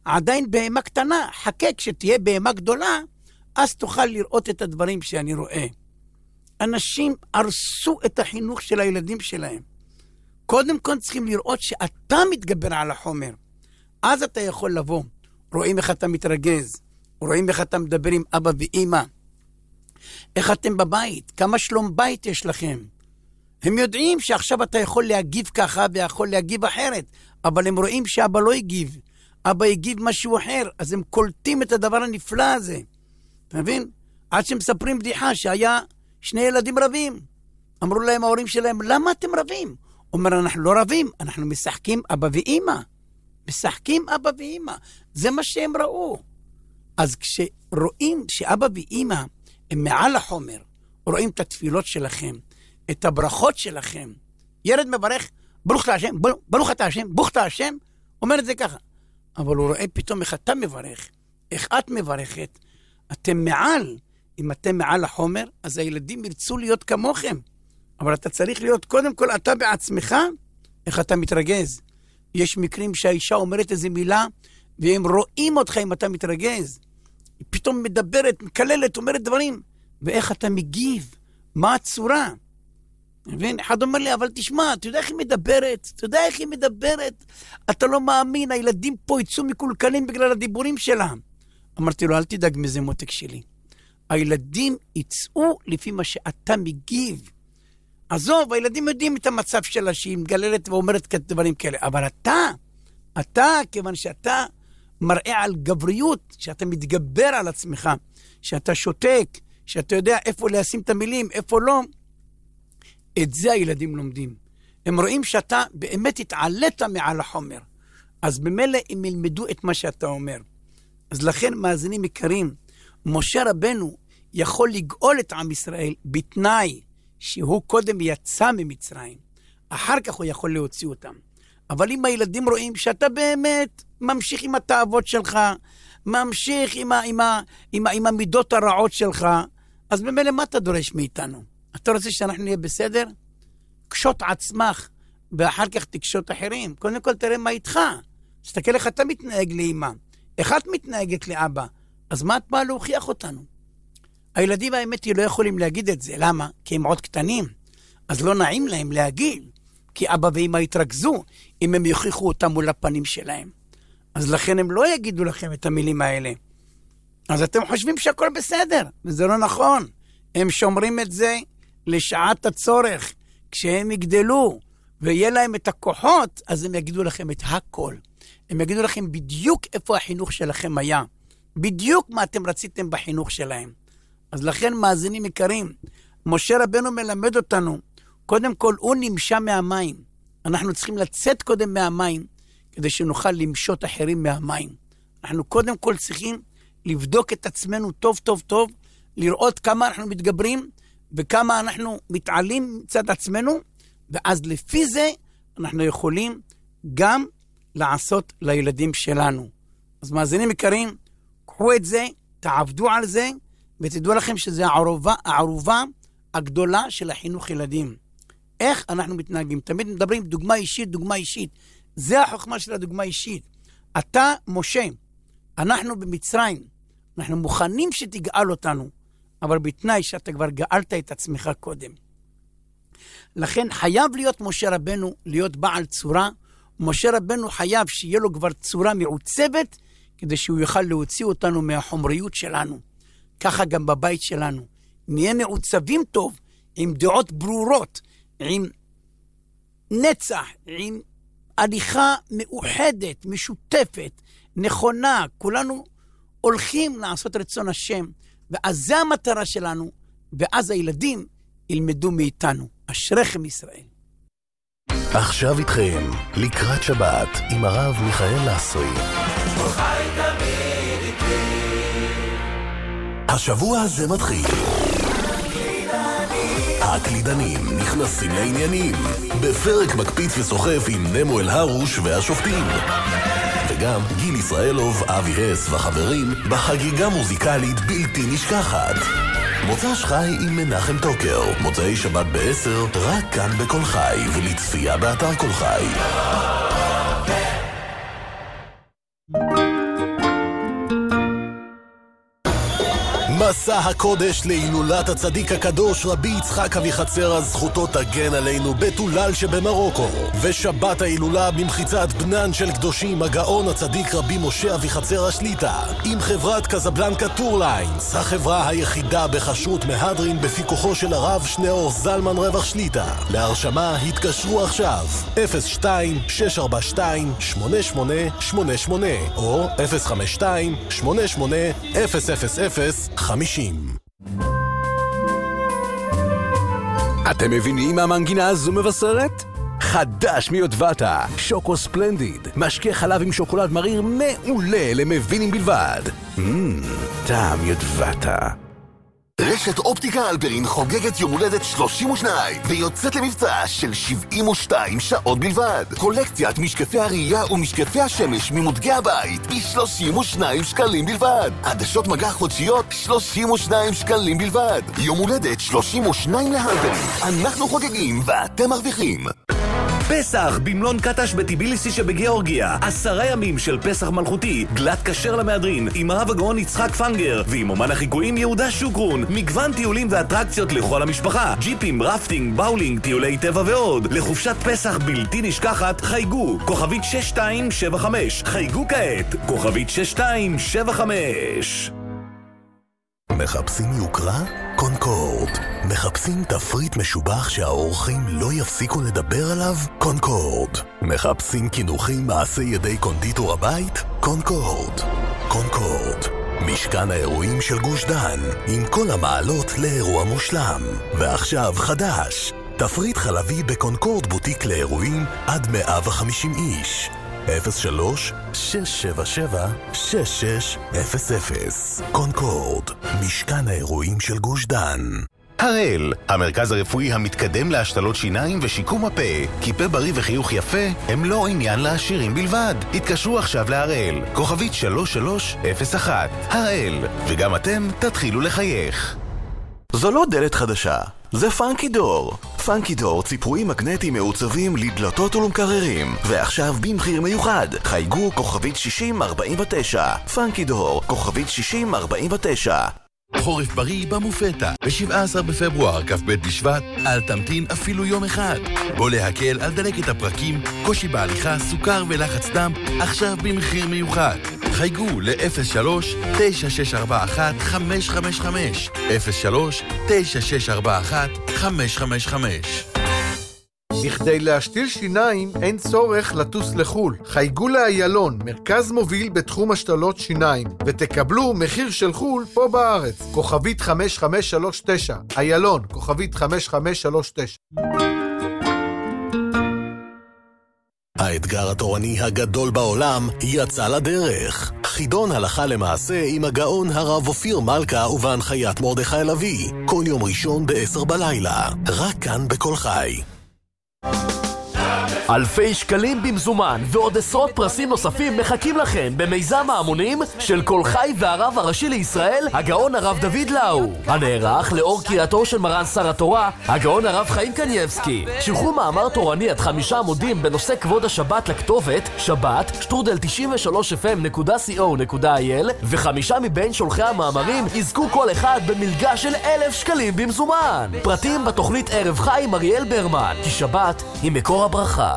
עדיין בהמה קטנה, חכה כשתהיה בהמה גדולה, אז תוכל לראות את הדברים שאני רואה. אנשים הרסו את החינוך של הילדים שלהם. קודם כל צריכים לראות שאתה מתגבר על החומר. אז אתה יכול לבוא. רואים איך אתה מתרגז. רואים איך אתה מדבר עם אבא ואמא. איך אתם בבית. כמה שלום בית יש לכם. הם יודעים שעכשיו אתה יכול להגיב ככה ויכול להגיב אחרת. אבל הם רואים שאבא לא הגיב. אבא הגיב משהו אחר. אז הם קולטים את הדבר הנפלא הזה. אתה מבין? עד שמספרים בדיחה שהיה שני ילדים רבים. אמרו להם ההורים שלהם, למה אתם רבים? אומר, אנחנו לא רבים, אנחנו משחקים אבא ואמא. משחקים אבא ואמא. זה מה שהם ראו. אז כשרואים שאבא ואמא הם מעל החומר, רואים את התפילות שלכם, את הברכות שלכם. ילד מברך, ברוך אתה השם, ברוך אתה השם, ברוך אתה השם, אומר את זה ככה. אבל הוא רואה פתאום איך אתה מברך, איך את מברכת. אתם מעל, אם אתם מעל החומר, אז הילדים ירצו להיות כמוכם. אבל אתה צריך להיות קודם כל אתה בעצמך, איך אתה מתרגז. יש מקרים שהאישה אומרת איזו מילה, והם רואים אותך אם אתה מתרגז. היא פתאום מדברת, מקללת, אומרת דברים. ואיך אתה מגיב? מה הצורה? מבין? אחד אומר לי, אבל תשמע, אתה יודע איך היא מדברת? אתה יודע איך היא מדברת? אתה לא מאמין, הילדים פה יצאו מקולקלים בגלל הדיבורים שלה. אמרתי לו, אל תדאג מזה מותק שלי. הילדים יצאו לפי מה שאתה מגיב. עזוב, הילדים יודעים את המצב שלה, שהיא מגללת ואומרת דברים כאלה. אבל אתה, אתה, כיוון שאתה מראה על גבריות, שאתה מתגבר על עצמך, שאתה שותק, שאתה יודע איפה לשים את המילים, איפה לא, את זה הילדים לומדים. הם רואים שאתה באמת התעלית מעל החומר. אז במילא הם ילמדו את מה שאתה אומר. אז לכן מאזינים יקרים, משה רבנו יכול לגאול את עם ישראל בתנאי שהוא קודם יצא ממצרים. אחר כך הוא יכול להוציא אותם. אבל אם הילדים רואים שאתה באמת ממשיך עם התאוות שלך, ממשיך עם, ה, עם, ה, עם, ה, עם המידות הרעות שלך, אז במילא מה אתה דורש מאיתנו? אתה רוצה שאנחנו נהיה בסדר? קשות עצמך, ואחר כך תקשות אחרים. קודם כל תראה מה איתך. תסתכל איך אתה מתנהג לאמא. איך את מתנהגת לאבא. אז מה את באה להוכיח אותנו? הילדים האמת היא לא יכולים להגיד את זה. למה? כי הם עוד קטנים. אז לא נעים להם להגיד. כי אבא ואמא יתרכזו אם הם יוכיחו אותם מול הפנים שלהם. אז לכן הם לא יגידו לכם את המילים האלה. אז אתם חושבים שהכל בסדר. וזה לא נכון. הם שומרים את זה לשעת הצורך. כשהם יגדלו ויהיה להם את הכוחות, אז הם יגידו לכם את הכל. הם יגידו לכם בדיוק איפה החינוך שלכם היה. בדיוק מה אתם רציתם בחינוך שלהם. אז לכן מאזינים יקרים, משה רבנו מלמד אותנו, קודם כל הוא נמשה מהמים. אנחנו צריכים לצאת קודם מהמים, כדי שנוכל למשות אחרים מהמים. אנחנו קודם כל צריכים לבדוק את עצמנו טוב טוב טוב, לראות כמה אנחנו מתגברים, וכמה אנחנו מתעלים מצד עצמנו, ואז לפי זה אנחנו יכולים גם לעשות לילדים שלנו. אז מאזינים יקרים, קחו את זה, תעבדו על זה, ותדעו לכם שזה הערובה, הערובה הגדולה של החינוך ילדים. איך אנחנו מתנהגים? תמיד מדברים דוגמה אישית, דוגמה אישית. זה החוכמה של הדוגמה אישית. אתה, משה, אנחנו במצרים, אנחנו מוכנים שתגאל אותנו, אבל בתנאי שאתה כבר גאלת את עצמך קודם. לכן חייב להיות משה רבנו, להיות בעל צורה. משה רבנו חייב שיהיה לו כבר צורה מעוצבת, כדי שהוא יוכל להוציא אותנו מהחומריות שלנו. ככה גם בבית שלנו. נהיה מעוצבים טוב, עם דעות ברורות, עם נצח, עם הליכה מאוחדת, משותפת, נכונה. כולנו הולכים לעשות רצון השם, ואז זה המטרה שלנו, ואז הילדים ילמדו מאיתנו. אשריכם ישראל. עכשיו איתכם, לקראת שבת, עם הרב מיכאל לסרי. חי תמיד איתי. השבוע הזה מתחיל. הקלידנים נכנסים לעניינים. בפרק מקפיץ וסוחף עם נמו אל הרוש והשופטים. וגם גיל ישראלוב, אבי הס וחברים בחגיגה מוזיקלית בלתי נשכחת. מוצ"ש חי עם מנחם טוקר, מוצאי שבת בעשר, רק כאן בכל חי, ולצפייה באתר כל חי. מסע הקודש להילולת הצדיק הקדוש רבי יצחק אביחצר זכותו תגן עלינו בתולל שבמרוקו. ושבת ההילולה במחיצת בנן של קדושים הגאון הצדיק רבי משה אביחצר השליטה עם חברת קזבלנקה טור ליינס, החברה היחידה בכשרות מהדרין בפיקוחו של הרב שניאור זלמן רווח שליטה. להרשמה התקשרו עכשיו אפס שתיים שש ארבע שתיים שמונה שמונה שמונה שמונה או אפס חמש שתיים שמונה שמונה אפס אפס אפס חמישים. אתם מבינים מה מנגינה הזו מבשרת? חדש מיוטבתה, שוקו ספלנדיד, משקה חלב עם שוקולד מריר מעולה למבינים בלבד. מmm, טעם יוטבתה. רשת אופטיקה אלפרין חוגגת יום הולדת שלושים ושתיים ויוצאת למבצע של שבעים ושתיים שעות בלבד. קולקציית משקפי הראייה ומשקפי השמש ממותגי הבית ב-שלושים ושניים שקלים בלבד. עדשות מגע חודשיות שלושים ושניים שקלים בלבד. יום הולדת שלושים ושתיים לאלפרין. אנחנו חוגגים ואתם מרוויחים. פסח במלון קטש בטיביליסי שבגיאורגיה. עשרה ימים של פסח מלכותי, גלת כשר למהדרין, עם הרב הגאון יצחק פנגר, ועם אומן החיקויים יהודה שוקרון. מגוון טיולים ואטרקציות לכל המשפחה, ג'יפים, רפטינג, באולינג, טיולי טבע ועוד. לחופשת פסח בלתי נשכחת, חייגו, כוכבית שש שתיים שבע חמש. חייגו כעת, כוכבית שש שתיים שבע חמש. מחפשים יוקרה? קונקורד. מחפשים תפריט משובח שהאורחים לא יפסיקו לדבר עליו? קונקורד. מחפשים כינוחים מעשי ידי קונדיטור הבית? קונקורד. קונקורד. משכן האירועים של גוש דן, עם כל המעלות לאירוע מושלם. ועכשיו חדש, תפריט חלבי בקונקורד בוטיק לאירועים עד מאה וחמישים איש. אפס שלוש שש שבע שבע שש שש אפס אפס. קונקורד, משכן האירועים של גוש דן. הראל, המרכז הרפואי המתקדם להשתלות שיניים ושיקום הפה. כי פה בריא וחיוך יפה הם לא עניין לעשירים בלבד. התקשרו עכשיו להראל, כוכבית שלוש שלוש אפס אחת. הראל, וגם אתם תתחילו לחייך. זו לא דלת חדשה, זה פאנקי דור. פאנקי דור ציפויים מגנטיים מעוצבים לדלתות ולמקררים, ועכשיו במחיר מיוחד. חייגו כוכבית שישים ארבעים ותשע. פאנקי דור, כוכבית שישים ארבעים ותשע. חורף בריא במופתה, ב-שבעה עשר בפברואר, כ"ב בשבט, אל תמתין אפילו יום אחד. בוא להקל על דלקת הפרקים, קושי בהליכה, סוכר ולחץ דם, עכשיו במחיר מיוחד. חייגו ל-אפס שלוש תשע שש ארבע אחת חמש חמש חמש, אפס שלוש תשע שש ארבע אחת חמש חמש חמש. בכדי להשתיל שיניים אין צורך לטוס לחול. חייגו לאיילון, מרכז מוביל בתחום השתלות שיניים, ותקבלו מחיר של חול פה בארץ. כוכבית חמש חמש שלוש תשע. איילון, כוכבית חמש חמש שלוש תשע. האתגר התורני הגדול בעולם יצא לדרך. חידון הלכה למעשה עם הגאון הרב אופיר מלכה ובהנחיית מרדכי לוי. כל יום ראשון בעשר בלילה. רק כאן בכל חי. אלפי שקלים במזומן ועוד עשרות פרסים נוספים מחכים לכם במיזם ההמונים של כל חי והרב הראשי לישראל, הגאון הרב דוד לאו, הנערך לאור קריאתו של מרן שר התורה, הגאון הרב חיים קנייבסקי. שלחו מאמר תורני עד חמישה עמודים בנושא כבוד השבת לכתובת שבת שטרודל תשעים ושלוש אף אם נקודה סי או נקודה איי אל, וחמישה מבין שולחי המאמרים יזכו כל אחד במלגה של אלף שקלים במזומן. פרטים בתוכנית ערב חי עם אריאל ברמן, כי שבת היא מקור הברכה.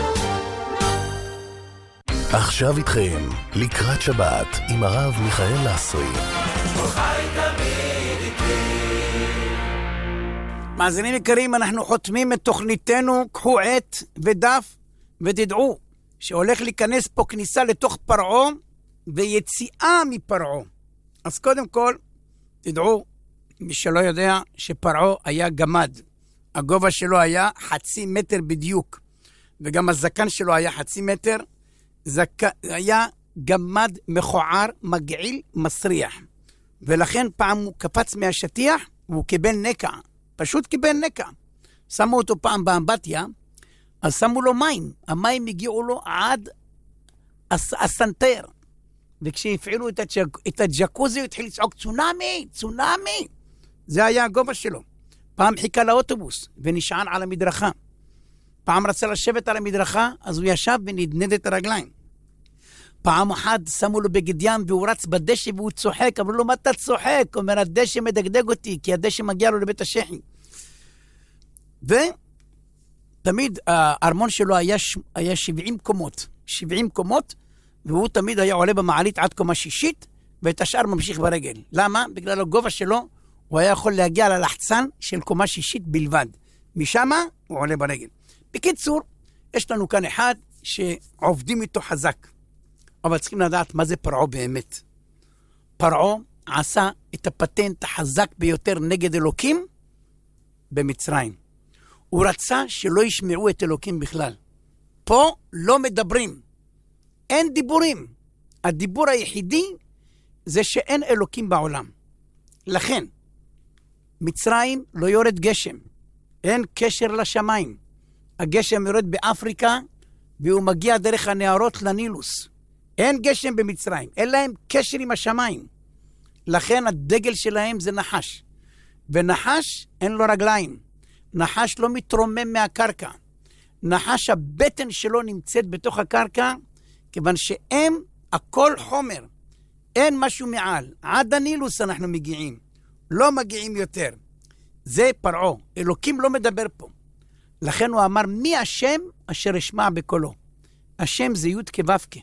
עכשיו איתכם, לקראת שבת, עם הרב מיכאל לסרי. מאזינים יקרים, אנחנו חותמים את תוכניתנו, קחו עת ודף, ותדעו שהולך להיכנס פה כניסה לתוך פרעו, ויציאה מפרעו. אז קודם כל, תדעו, מי שלא יודע, שפרעו היה גמד. הגובה שלו היה חצי מטר בדיוק, וגם הזקן שלו היה חצי מטר, זק... היה גמד מכוער, מגעיל, מסריח. ולכן פעם הוא קפץ מהשטיח, והוא קיבל נקע. פשוט קיבל נקע. שמו אותו פעם באמבטיה, אז שמו לו מים. המים הגיעו לו עד הס... הסנטר. וכשהפעילו את, הג'ק... את הג'קוזי, הוא התחיל לצעוק, צונמי, צונמי. זה היה הגובה שלו. פעם חיכה לאוטובוס, ונשען על המדרכה. פעם רצה לשבת על המדרכה, אז הוא ישב ונדנד את הרגליים. פעם אחת שמו לו בגד ים והוא רץ בדשא והוא צוחק, אמרו לו, מה אתה צוחק? הוא אומר, הדשא מדגדג אותי, כי הדשא מגיע לו לבית השחי. ותמיד הארמון שלו היה, היה שבעים קומות, שבעים קומות, והוא תמיד היה עולה במעלית עד קומה שישית, ואת השאר ממשיך ברגל. למה? בגלל הגובה שלו, הוא היה יכול להגיע ללחצן של קומה שישית בלבד. משם הוא עולה ברגל. בקיצור, יש לנו כאן אחד שעובדים איתו חזק. אבל צריכים לדעת מה זה פרעה באמת. פרעה עשה את הפטנט החזק ביותר נגד אלוקים במצרים. הוא רצה שלא ישמעו את אלוקים בכלל. פה לא מדברים. אין דיבורים. הדיבור היחידי זה שאין אלוקים בעולם. לכן, מצרים לא יורד גשם. אין קשר לשמיים. הגשם יורד באפריקה, והוא מגיע דרך הנהרות לנילוס. אין גשם במצרים. אין להם קשר עם השמיים. לכן הדגל שלהם זה נחש. ונחש אין לו רגליים. נחש לא מתרומם מהקרקע. נחש הבטן שלו נמצאת בתוך הקרקע, כיוון שהם הכל חומר. אין משהו מעל. עד הנילוס אנחנו מגיעים. לא מגיעים יותר. זה פרעה. אלוקים לא מדבר פה. לכן הוא אמר, מי השם אשר אשמע בקולו? השם זה י' כו'.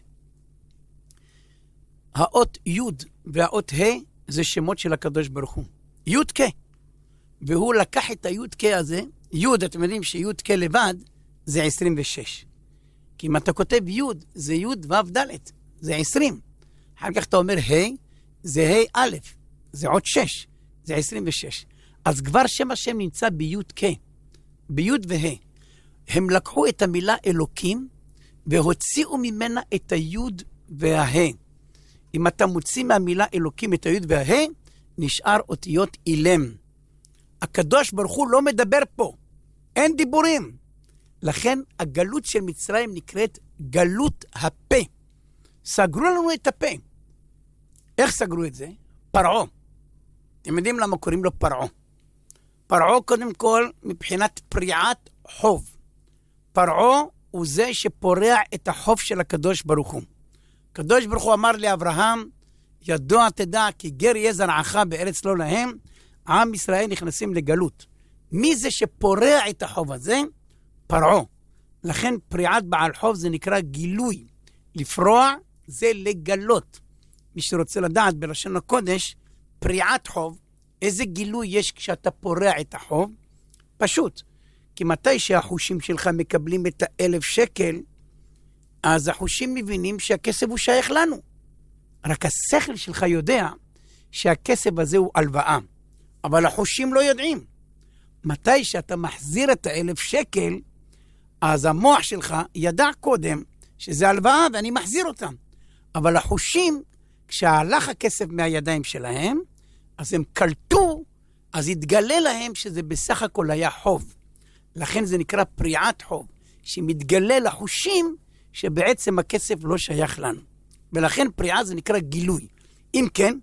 האות י' והאות ה' זה שמות של הקדוש ברוך הוא. י' כ'. והוא לקח את הי' כ' הזה, י', אתם יודעים שי' כ' לבד זה עשרים ושש. כי אם אתה כותב י' זה י' ו' ד', זה עשרים. אחר כך אתה אומר ה', זה ה' א', זה עוד שש, זה עשרים ושש. אז כבר שם השם נמצא בי' כ', בי' וה'. הם לקחו את המילה אלוקים והוציאו ממנה את הי' והה'. אם אתה מוציא מהמילה אלוקים את הי' והה', נשאר אותיות אילם. הקדוש ברוך הוא לא מדבר פה. אין דיבורים. לכן הגלות של מצרים נקראת גלות הפה. סגרו לנו את הפה. איך סגרו את זה? פרעה. אתם יודעים למה קוראים לו פרעה? פרעה קודם כל מבחינת פריעת חוב. פרעה הוא זה שפורע את החוב של הקדוש ברוך הוא. הקדוש ברוך הוא אמר לאברהם, ידוע תדע כי גר יהיה זרעך בארץ לא להם, עם ישראל נכנסים לגלות. מי זה שפורע את החוב הזה? פרעה. לכן פריעת בעל חוב זה נקרא גילוי. לפרוע זה לגלות. מי שרוצה לדעת בלשון הקודש, פריעת חוב, איזה גילוי יש כשאתה פורע את החוב? פשוט. כי מתי שהחושים שלך מקבלים את האלף שקל, אז החושים מבינים שהכסף הוא שייך לנו. רק השכל שלך יודע שהכסף הזה הוא הלוואה. אבל החושים לא יודעים. מתי שאתה מחזיר את האלף שקל, אז המוח שלך ידע קודם שזה הלוואה ואני מחזיר אותם. אבל החושים, כשהלך הכסף מהידיים שלהם, אז הם קלטו, אז התגלה להם שזה בסך הכל היה חוב. לכן זה נקרא פריעת חוב, שמתגלה לחושים שבעצם הכסף לא שייך לנו. ולכן פריעה זה נקרא גילוי. אם כן,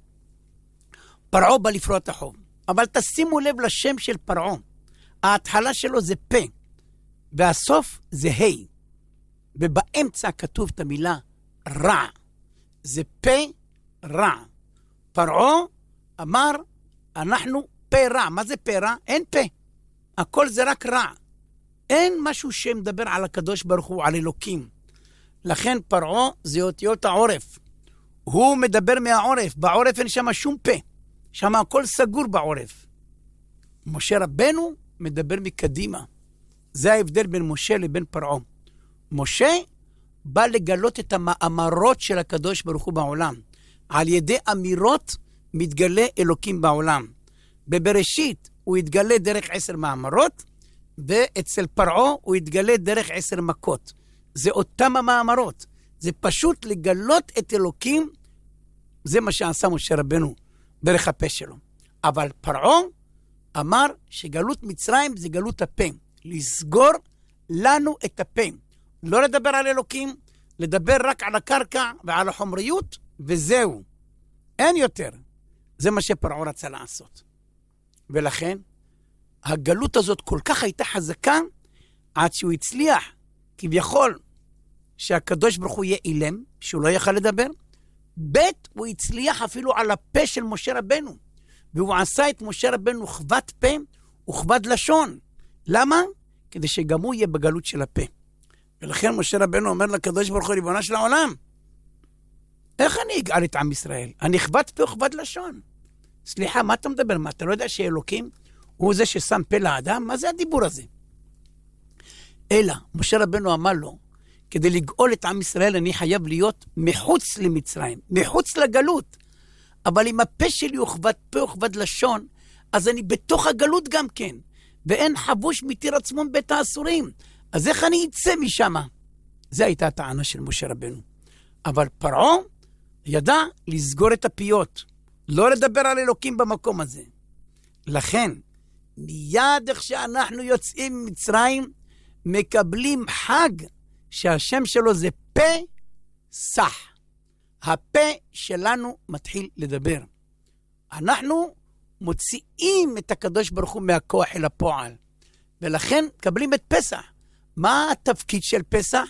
פרעה בא לפרוע את החוב. אבל תשימו לב לשם של פרעה. ההתחלה שלו זה פה, והסוף זה ה'. ובאמצע כתוב את המילה רע. זה פה רע. פרעה אמר, אנחנו פה רע. מה זה פה רע? אין פה. הכל זה רק רע. אין משהו שמדבר על הקדוש ברוך הוא, על אלוקים. לכן פרעה זה אותיות העורף. הוא מדבר מהעורף. בעורף אין שם שום פה. שם הכל סגור בעורף. משה רבנו מדבר מקדימה. זה ההבדל בין משה לבין פרעה. משה בא לגלות את המאמרות של הקדוש ברוך הוא בעולם. על ידי אמירות מתגלה אלוקים בעולם. בבראשית הוא התגלה דרך עשר מאמרות, ואצל פרעה הוא התגלה דרך עשר מכות. זה אותם המאמרות. זה פשוט לגלות את אלוקים. זה מה שעשה משה רבנו דרך הפה שלו. אבל פרעה אמר שגלות מצרים זה גלות הפה. לסגור לנו את הפה. לא לדבר על אלוקים, לדבר רק על הקרקע ועל החומריות, וזהו. אין יותר. זה מה שפרעה רצה לעשות. ולכן, הגלות הזאת כל כך הייתה חזקה, עד שהוא הצליח, כביכול, שהקדוש ברוך הוא יהיה אילם, שהוא לא יכל לדבר. ב' הוא הצליח אפילו על הפה של משה רבנו, והוא עשה את משה רבנו חוות פה וכבד לשון. למה? כדי שגם הוא יהיה בגלות של הפה. ולכן משה רבנו אומר לקדוש ברוך הוא, ריבונו של העולם, איך אני אגאל את עם ישראל? אני חוות פה וכבד לשון. סליחה, מה אתה מדבר? מה, אתה לא יודע שאלוקים הוא זה ששם פה לאדם? מה זה הדיבור הזה? אלא, משה רבנו אמר לו, כדי לגאול את עם ישראל אני חייב להיות מחוץ למצרים, מחוץ לגלות. אבל אם הפה שלי הוא חוות פה וכבד לשון, אז אני בתוך הגלות גם כן. ואין חבוש מתיר עצמון בית האסורים. אז איך אני אצא משם? זו הייתה הטענה של משה רבנו. אבל פרעה ידע לסגור את הפיות, לא לדבר על אלוקים במקום הזה. לכן, מיד איך שאנחנו יוצאים ממצרים, מקבלים חג שהשם שלו זה פסח. הפה שלנו מתחיל לדבר. אנחנו מוציאים את הקדוש ברוך הוא מהכוח אל הפועל. ולכן מקבלים את פסח. מה התפקיד של פסח?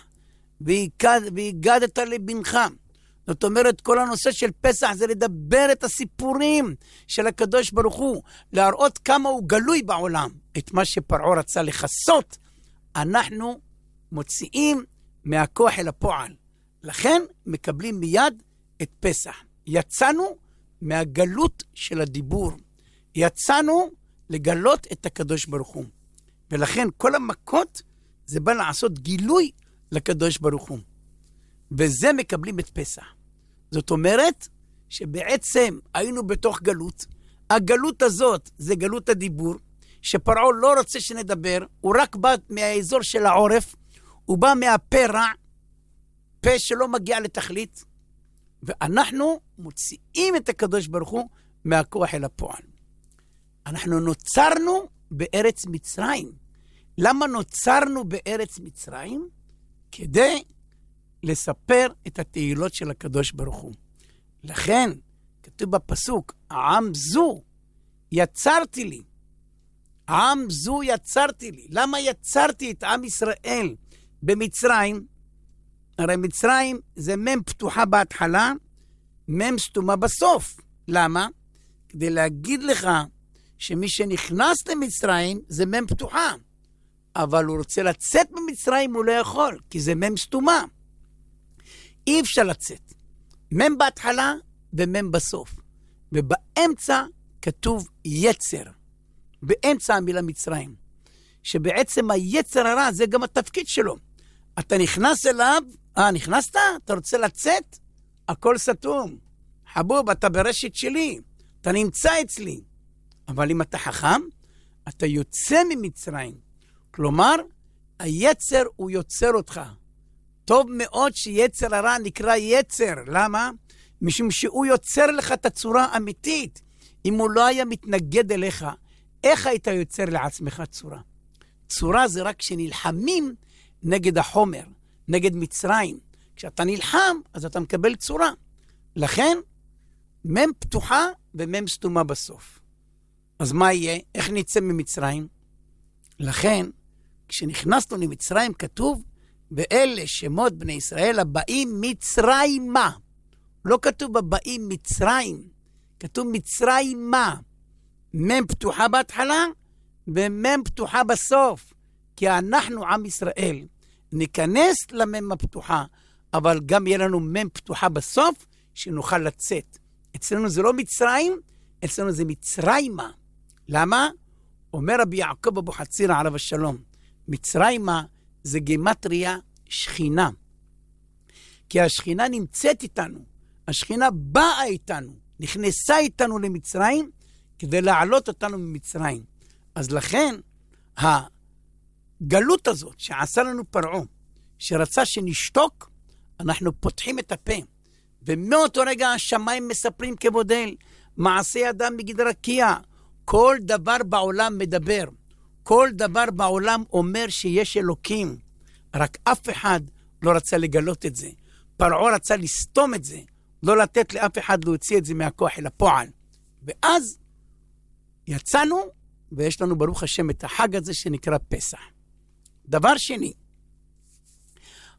והגדת לבנך. זאת אומרת, כל הנושא של פסח זה לדבר את הסיפורים של הקדוש ברוך הוא, להראות כמה הוא גלוי בעולם. את מה שפרעה רצה לחסות, אנחנו מוציאים מהכוח אל הפועל. לכן מקבלים מיד את פסח. יצאנו מהגלות של הדיבור. יצאנו לגלות את הקדוש ברוך הוא. ולכן כל המכות זה בא לעשות גילוי לקדוש ברוך הוא. וזה מקבלים את פסח. זאת אומרת שבעצם היינו בתוך גלות. הגלות הזאת זה גלות הדיבור, שפרעה לא רוצה שנדבר, הוא רק בא מהאזור של העורף, הוא בא מהפה רע, פה שלא מגיע לתכלית, ואנחנו מוציאים את הקדוש ברוך הוא מהכוח אל הפועל. אנחנו נוצרנו בארץ מצרים. למה נוצרנו בארץ מצרים? כדי לספר את התהילות של הקדוש ברוך הוא. לכן, כתוב בפסוק, העם זו יצרתי לי. העם זו יצרתי לי. למה יצרתי את עם ישראל במצרים? הרי מצרים זה מם פתוחה בהתחלה, מם סתומה בסוף. למה? כדי להגיד לך שמי שנכנס למצרים זה מם פתוחה. אבל הוא רוצה לצאת ממצרים, הוא לא יכול, כי זה מם סתומה. אי אפשר לצאת. מם בהתחלה ומם בסוף. ובאמצע כתוב יצר. באמצע המילה מצרים. שבעצם היצר הרע זה גם התפקיד שלו. אתה נכנס אליו, אה, נכנסת? אתה רוצה לצאת? הכל סתום. חבוב, אתה ברשת שלי. אתה נמצא אצלי. אבל אם אתה חכם, אתה יוצא ממצרים. כלומר, היצר הוא יוצר אותך. טוב מאוד שיצר הרע נקרא יצר. למה? משום שהוא יוצר לך את הצורה האמיתית. אם הוא לא היה מתנגד אליך, איך היית יוצר לעצמך צורה? צורה זה רק שנלחמים נגד החומר, נגד מצרים. כשאתה נלחם, אז אתה מקבל צורה. לכן, מם פתוחה ומם סתומה בסוף. אז מה יהיה? איך נצא ממצרים? לכן, כשנכנסנו למצרים כתוב, ואלה שמות בני ישראל הבאים מצרימה. לא כתוב הבאים מצרים, כתוב מצרימה. מם פתוחה בהתחלה ומם פתוחה בסוף. כי אנחנו עם ישראל ניכנס למם הפתוחה, אבל גם יהיה לנו מם פתוחה בסוף שנוכל לצאת. אצלנו זה לא מצרים, אצלנו זה מצרימה. למה? אומר רבי יעקב אבו חצירא עליו השלום, מצרימה זה גימטריה שכינה. כי השכינה נמצאת איתנו, השכינה באה איתנו, נכנסה איתנו למצרים, כדי להעלות אותנו ממצרים. אז לכן, הגלות הזאת שעשה לנו פרעה, שרצה שנשתוק, אנחנו פותחים את הפה. ומאותו רגע השמיים מספרים כמודל, מעשה אדם בגדר רקיע, כל דבר בעולם מדבר. כל דבר בעולם אומר שיש אלוקים. רק אף אחד לא רצה לגלות את זה. פרעה רצה לסתום את זה, לא לתת לאף אחד להוציא את זה מהכוח אל הפועל. ואז יצאנו, ויש לנו ברוך השם את החג הזה שנקרא פסח. דבר שני,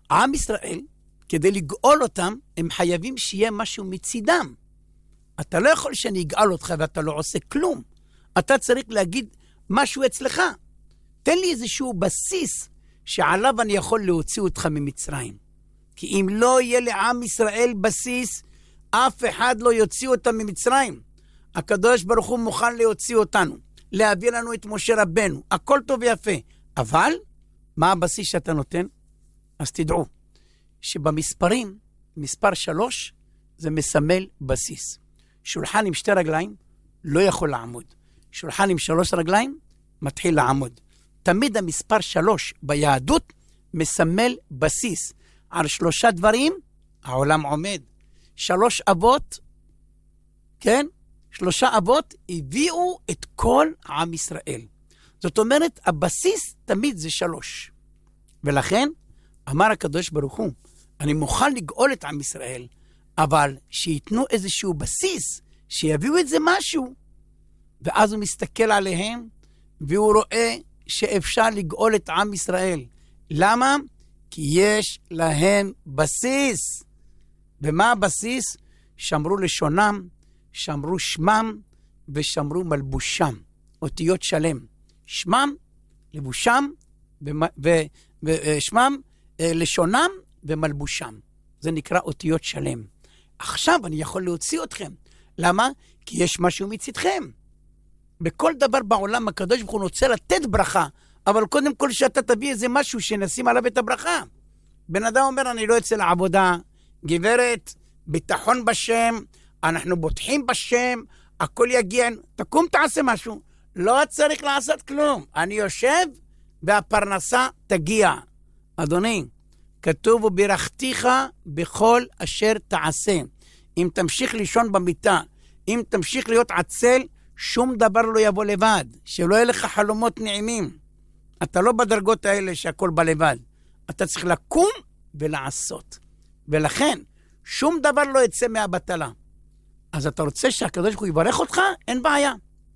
עם ישראל, כדי לגאול אותם, הם חייבים שיהיה משהו מצידם. אתה לא יכול שאני אגאל אותך ואתה לא עושה כלום. אתה צריך להגיד משהו אצלך. תן לי איזשהו בסיס שעליו אני יכול להוציא אותך ממצרים. כי אם לא יהיה לעם ישראל בסיס, אף אחד לא יוציא אותם ממצרים. הקדוש ברוך הוא מוכן להוציא אותנו, להביא לנו את משה רבנו, הכל טוב ויפה. אבל, מה הבסיס שאתה נותן? אז תדעו, שבמספרים, מספר שלוש, זה מסמל בסיס. שולחן עם שתי רגליים לא יכול לעמוד. שולחן עם שלוש רגליים מתחיל לעמוד. תמיד המספר שלוש ביהדות מסמל בסיס. על שלושה דברים העולם עומד. שלוש אבות, כן? שלושה אבות הביאו את כל עם ישראל. זאת אומרת, הבסיס תמיד זה שלוש. ולכן, אמר הקדוש ברוך הוא, אני מוכן לגאול את עם ישראל, אבל שיתנו איזשהו בסיס, שיביאו את זה משהו. ואז הוא מסתכל עליהם, והוא רואה שאפשר לגאול את עם ישראל. למה? כי יש להם בסיס. ומה הבסיס? שמרו לשונם, שמרו שמם, ושמרו מלבושם. אותיות שלם. שמם, לבושם, ושמם, לשונם ומלבושם. זה נקרא אותיות שלם. עכשיו אני יכול להוציא אתכם. למה? כי יש משהו מצדכם. בכל דבר בעולם הקדוש ברוך הוא רוצה לתת ברכה, אבל קודם כל שאתה תביא איזה משהו שנשים עליו את הברכה. בן אדם אומר, אני לא יוצא לעבודה, גברת, ביטחון בשם, אנחנו בוטחים בשם, הכל יגיע, תקום תעשה משהו. לא צריך לעשות כלום. אני יושב והפרנסה תגיע. אדוני, כתוב ובירכתיך בכל אשר תעשה. אם תמשיך לישון במיטה, אם תמשיך להיות עצל, שום דבר לא יבוא לבד. שלא יהיה לך חלומות נעימים. אתה לא בדרגות האלה שהכל בא לבד. אתה צריך לקום ולעשות. ולכן, שום דבר לא יצא מהבטלה. אז אתה רוצה שהקדוש ברוך הוא יברך אותך? אין בעיה.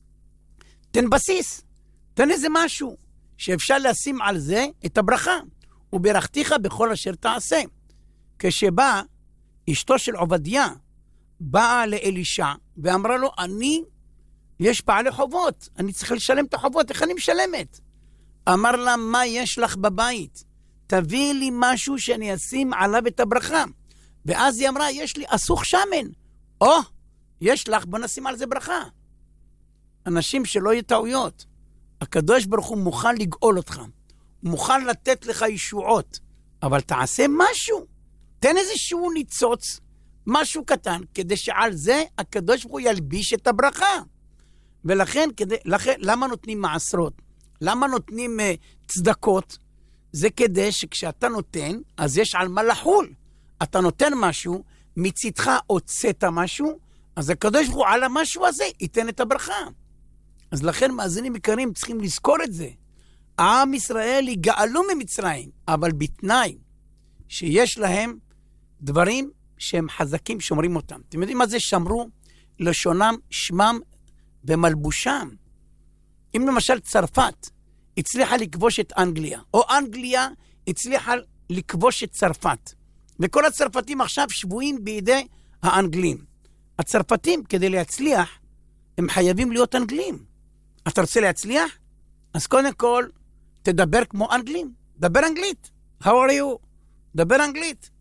תן בסיס. תן איזה משהו שאפשר לשים על זה את הברכה. ובירכתיך בכל אשר תעשה. כשבא אשתו של עובדיה, באה לאלישע ואמרה לו, אני, יש בעלי חובות, אני צריך לשלם את החובות, איך אני משלמת? אמר לה, מה יש לך בבית? תביא לי משהו שאני אשים עליו את הברכה. ואז היא אמרה, יש לי אסוך שמן. או, יש לך, בוא נשים על זה ברכה. אנשים שלא יהיו טעויות. הקדוש ברוך הוא מוכן לגאול אותך. הוא מוכן לתת לך ישועות. אבל תעשה משהו. תן איזשהו ניצוץ, משהו קטן, כדי שעל זה הקדוש ברוך הוא ילביש את הברכה. ולכן, כדי, לכן, למה נותנים מעשרות? למה נותנים uh, צדקות? זה כדי שכשאתה נותן, אז יש על מה לחול. אתה נותן משהו, מצדך הוצאת משהו, אז הקדוש ברוך הוא על המשהו הזה ייתן את הברכה. אז לכן מאזינים יקרים צריכים לזכור את זה. עם ישראל יגאלו ממצרים, אבל בתנאי שיש להם דברים שהם חזקים, שומרים אותם. אתם יודעים מה זה שמרו? לשונם, שמם ומלבושם. אם למשל צרפת הצליחה לכבוש את אנגליה, או אנגליה הצליחה לכבוש את צרפת, וכל הצרפתים עכשיו שבויים בידי האנגלים. הצרפתים, כדי להצליח, הם חייבים להיות אנגלים. אתה רוצה להצליח? אז קודם כל, תדבר כמו אנגלים. דבר אנגלית. How are you? דבר אנגלית.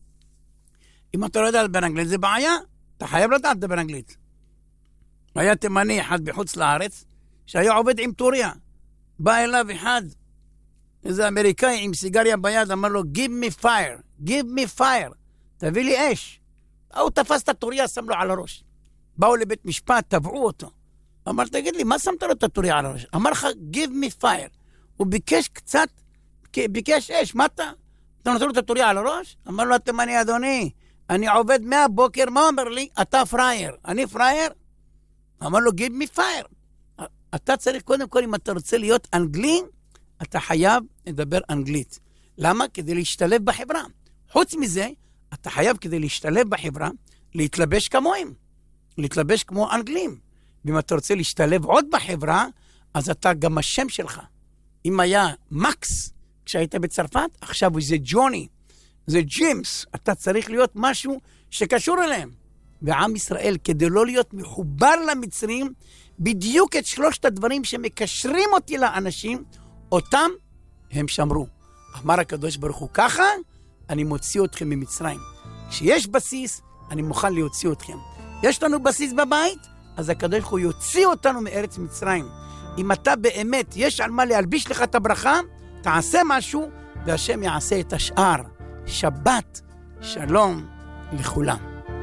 אם אתה לא יודע לדבר אנגלית, זה בעיה. אתה חייב לדעת לדבר אנגלית. היה תימני אחד בחוץ לארץ, שהיה עובד עם טוריה. בא אליו אחד, איזה אמריקאי עם סיגריה ביד, אמר לו, give me fire, give me fire. תביא לי אש. הוא תפס את הטוריה, שם לו על הראש. באו לבית משפט, תבעו אותו. אמר, תגיד לי, מה שמת לו את הטוריה על הראש? אמר לך, give me fire. הוא ביקש קצת, ביקש אש, מה אתה? אתה נותן לו את הטוריה על הראש? אמר לו, התימני, אדוני, אני עובד מהבוקר, מה אומר לי? אתה פרייר. אני פרייר? אמר לו, give me fire. אתה צריך, קודם כל, אם אתה רוצה להיות אנגלי, אתה חייב לדבר אנגלית. למה? כדי להשתלב בחברה. חוץ מזה, אתה חייב כדי להשתלב בחברה, להתלבש כמוהם. להתלבש כמו אנגלים. ואם אתה רוצה להשתלב עוד בחברה, אז אתה גם השם שלך. אם היה מקס, כשהיית בצרפת, עכשיו זה ג'וני. זה ג'ימס, אתה צריך להיות משהו שקשור אליהם. ועם ישראל, כדי לא להיות מחובר למצרים, בדיוק את שלושת הדברים שמקשרים אותי לאנשים, אותם הם שמרו. אמר הקדוש ברוך הוא, ככה אני מוציא אתכם ממצרים. כשיש בסיס, אני מוכן להוציא אתכם. יש לנו בסיס בבית, אז הקדוש ברוך הוא יוציא אותנו מארץ מצרים. אם אתה באמת, יש על מה להלביש לך את הברכה, תעשה משהו, והשם יעשה את השאר. שבת, שלום לכולם.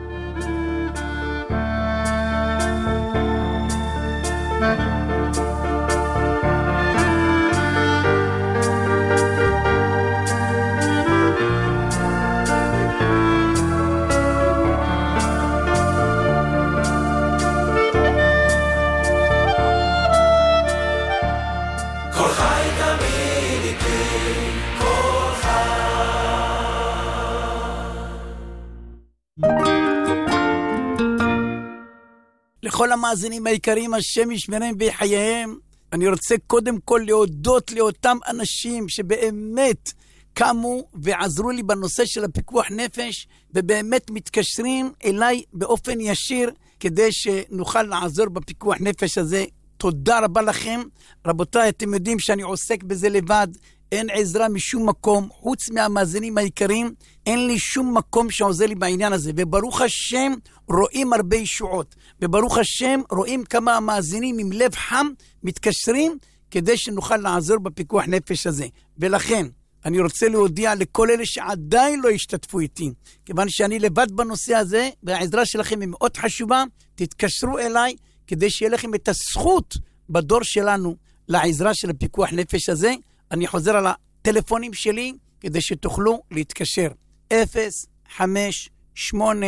לכל המאזינים היקרים, השם ישמרם בחייהם. אני רוצה קודם כל להודות לאותם אנשים שבאמת קמו ועזרו לי בנושא של הפיקוח נפש, ובאמת מתקשרים אליי באופן ישיר כדי שנוכל לעזור בפיקוח נפש הזה. תודה רבה לכם. רבותיי, אתם יודעים שאני עוסק בזה לבד, אין עזרה משום מקום, חוץ מהמאזינים היקרים, אין לי שום מקום שעוזר לי בעניין הזה, וברוך השם רואים הרבה ישועות, וברוך השם רואים כמה המאזינים עם לב חם מתקשרים, כדי שנוכל לעזור בפיקוח נפש הזה. ולכן, אני רוצה להודיע לכל אלה שעדיין לא השתתפו איתי, כיוון שאני לבד בנושא הזה, והעזרה שלכם היא מאוד חשובה, תתקשרו אליי, כדי שיהיה לכם את הזכות בדור שלנו, לעזרה של הפיקוח נפש הזה. אני חוזר על הטלפונים שלי, כדי שתוכלו להתקשר. אפס חמש שמונה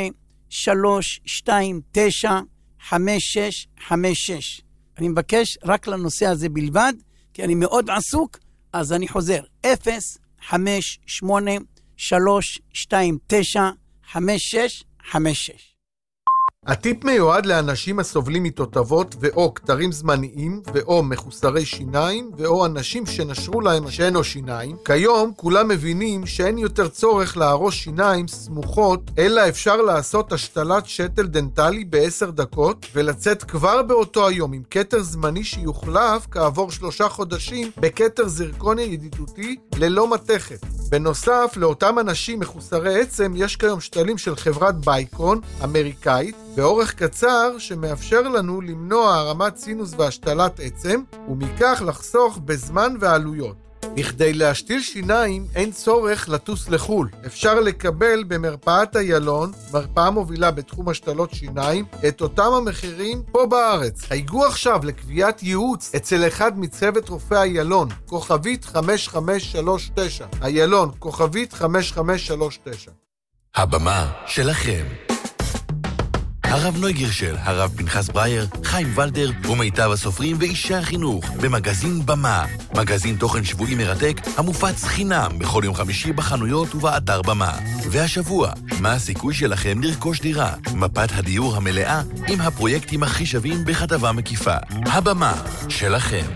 שלוש שתיים תשע חמש שש חמש שש. אני מבקש רק לנושא הזה בלבד, כי אני מאוד עסוק, אז אני חוזר. אפס חמש שמונה שלוש שתיים תשע חמש שש חמש שש. הטיפ מיועד לאנשים הסובלים מתותבות ואו כתרים זמניים ואו מחוסרי שיניים ואו אנשים שנשרו להם שאין או שיניים. כיום כולם מבינים שאין יותר צורך להרוש שיניים סמוכות, אלא אפשר לעשות השתלת שתל דנטלי בעשר דקות ולצאת כבר באותו היום עם כתר זמני שיוחלף כעבור שלושה חודשים בכתר זרקוני ידידותי ללא מתכת. בנוסף, לאותם אנשים מחוסרי עצם יש כיום שתלים של חברת בייקון אמריקאית באורך קצר שמאפשר לנו למנוע הרמת סינוס והשתלת עצם, ומכך לחסוך בזמן ועלויות. בכדי להשתיל שיניים אין צורך לטוס לחול. אפשר לקבל במרפאת איילון, מרפאה מובילה בתחום השתלות שיניים, את אותם המחירים פה בארץ. היגעו עכשיו לקביעת ייעוץ אצל אחד מצוות רופאי איילון, כוכבית חמש חמש שלוש תשע. איילון, כוכבית חמש חמש שלוש תשע. הבמה שלכם. הרב נוי גירשל, הרב פנחס ברייר, חיים ולדר ומיטב הסופרים ואישי החינוך במגזין במה, מגזין תוכן שבועי מרתק המופץ חינם בכל יום חמישי בחנויות ובאתר במה. והשבוע, מה הסיכוי שלכם לרכוש דירה? מפת הדיור המלאה עם הפרויקטים הכי שווים בכתבה מקיפה. הבמה שלכם.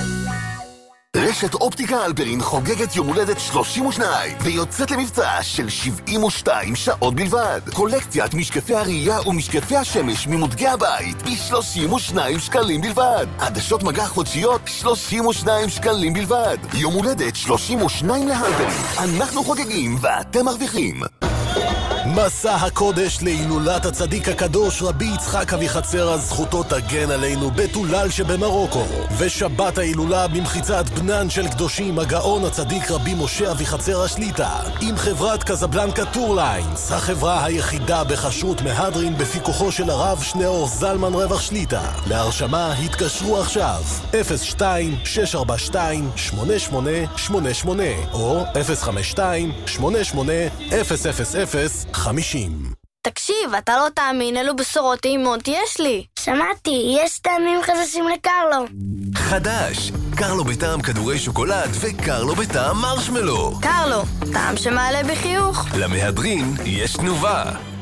רשת אופטיקה אלפרין חוגגת יום הולדת שלושים ושתיים ויוצאת למבצע של שבעים ושתיים שעות בלבד. קולקציית משקפי הראייה ומשקפי השמש ממותגי הבית ב-שלושים ושניים שקלים בלבד. עדשות מגע חודשיות שלושים ושניים שקלים בלבד. יום הולדת שלושים ושתיים לאלפרין. אנחנו חוגגים ואתם מרוויחים. מסע הקודש להילולת הצדיק הקדוש רבי יצחק אביחצר, זכותו תגן עלינו, בתולל שבמרוקו. ושבת ההילולה במחיצת בנן של קדושים, הגאון הצדיק רבי משה אביחצר השליטה, עם חברת קזבלנקה טורליינס, החברה היחידה בכשרות מהדרין בפיקוחו של הרב שניאור זלמן רווח שליטה. להרשמה התקשרו עכשיו אפס שתיים שש ארבע שתיים שמונה שמונה שמונה שמונה או אפס חמש שתיים שמונה שמונה אפס אפס אפס חמישים. תקשיב, אתה לא תאמין, אלו בשורות טעימות יש לי. שמעתי, יש טעמים חדשים לקרלו. חדש, קרלו בטעם כדורי שוקולד וקרלו בטעם מרשמלו. קרלו, טעם שמעלה בחיוך. למהדרין יש תנובה.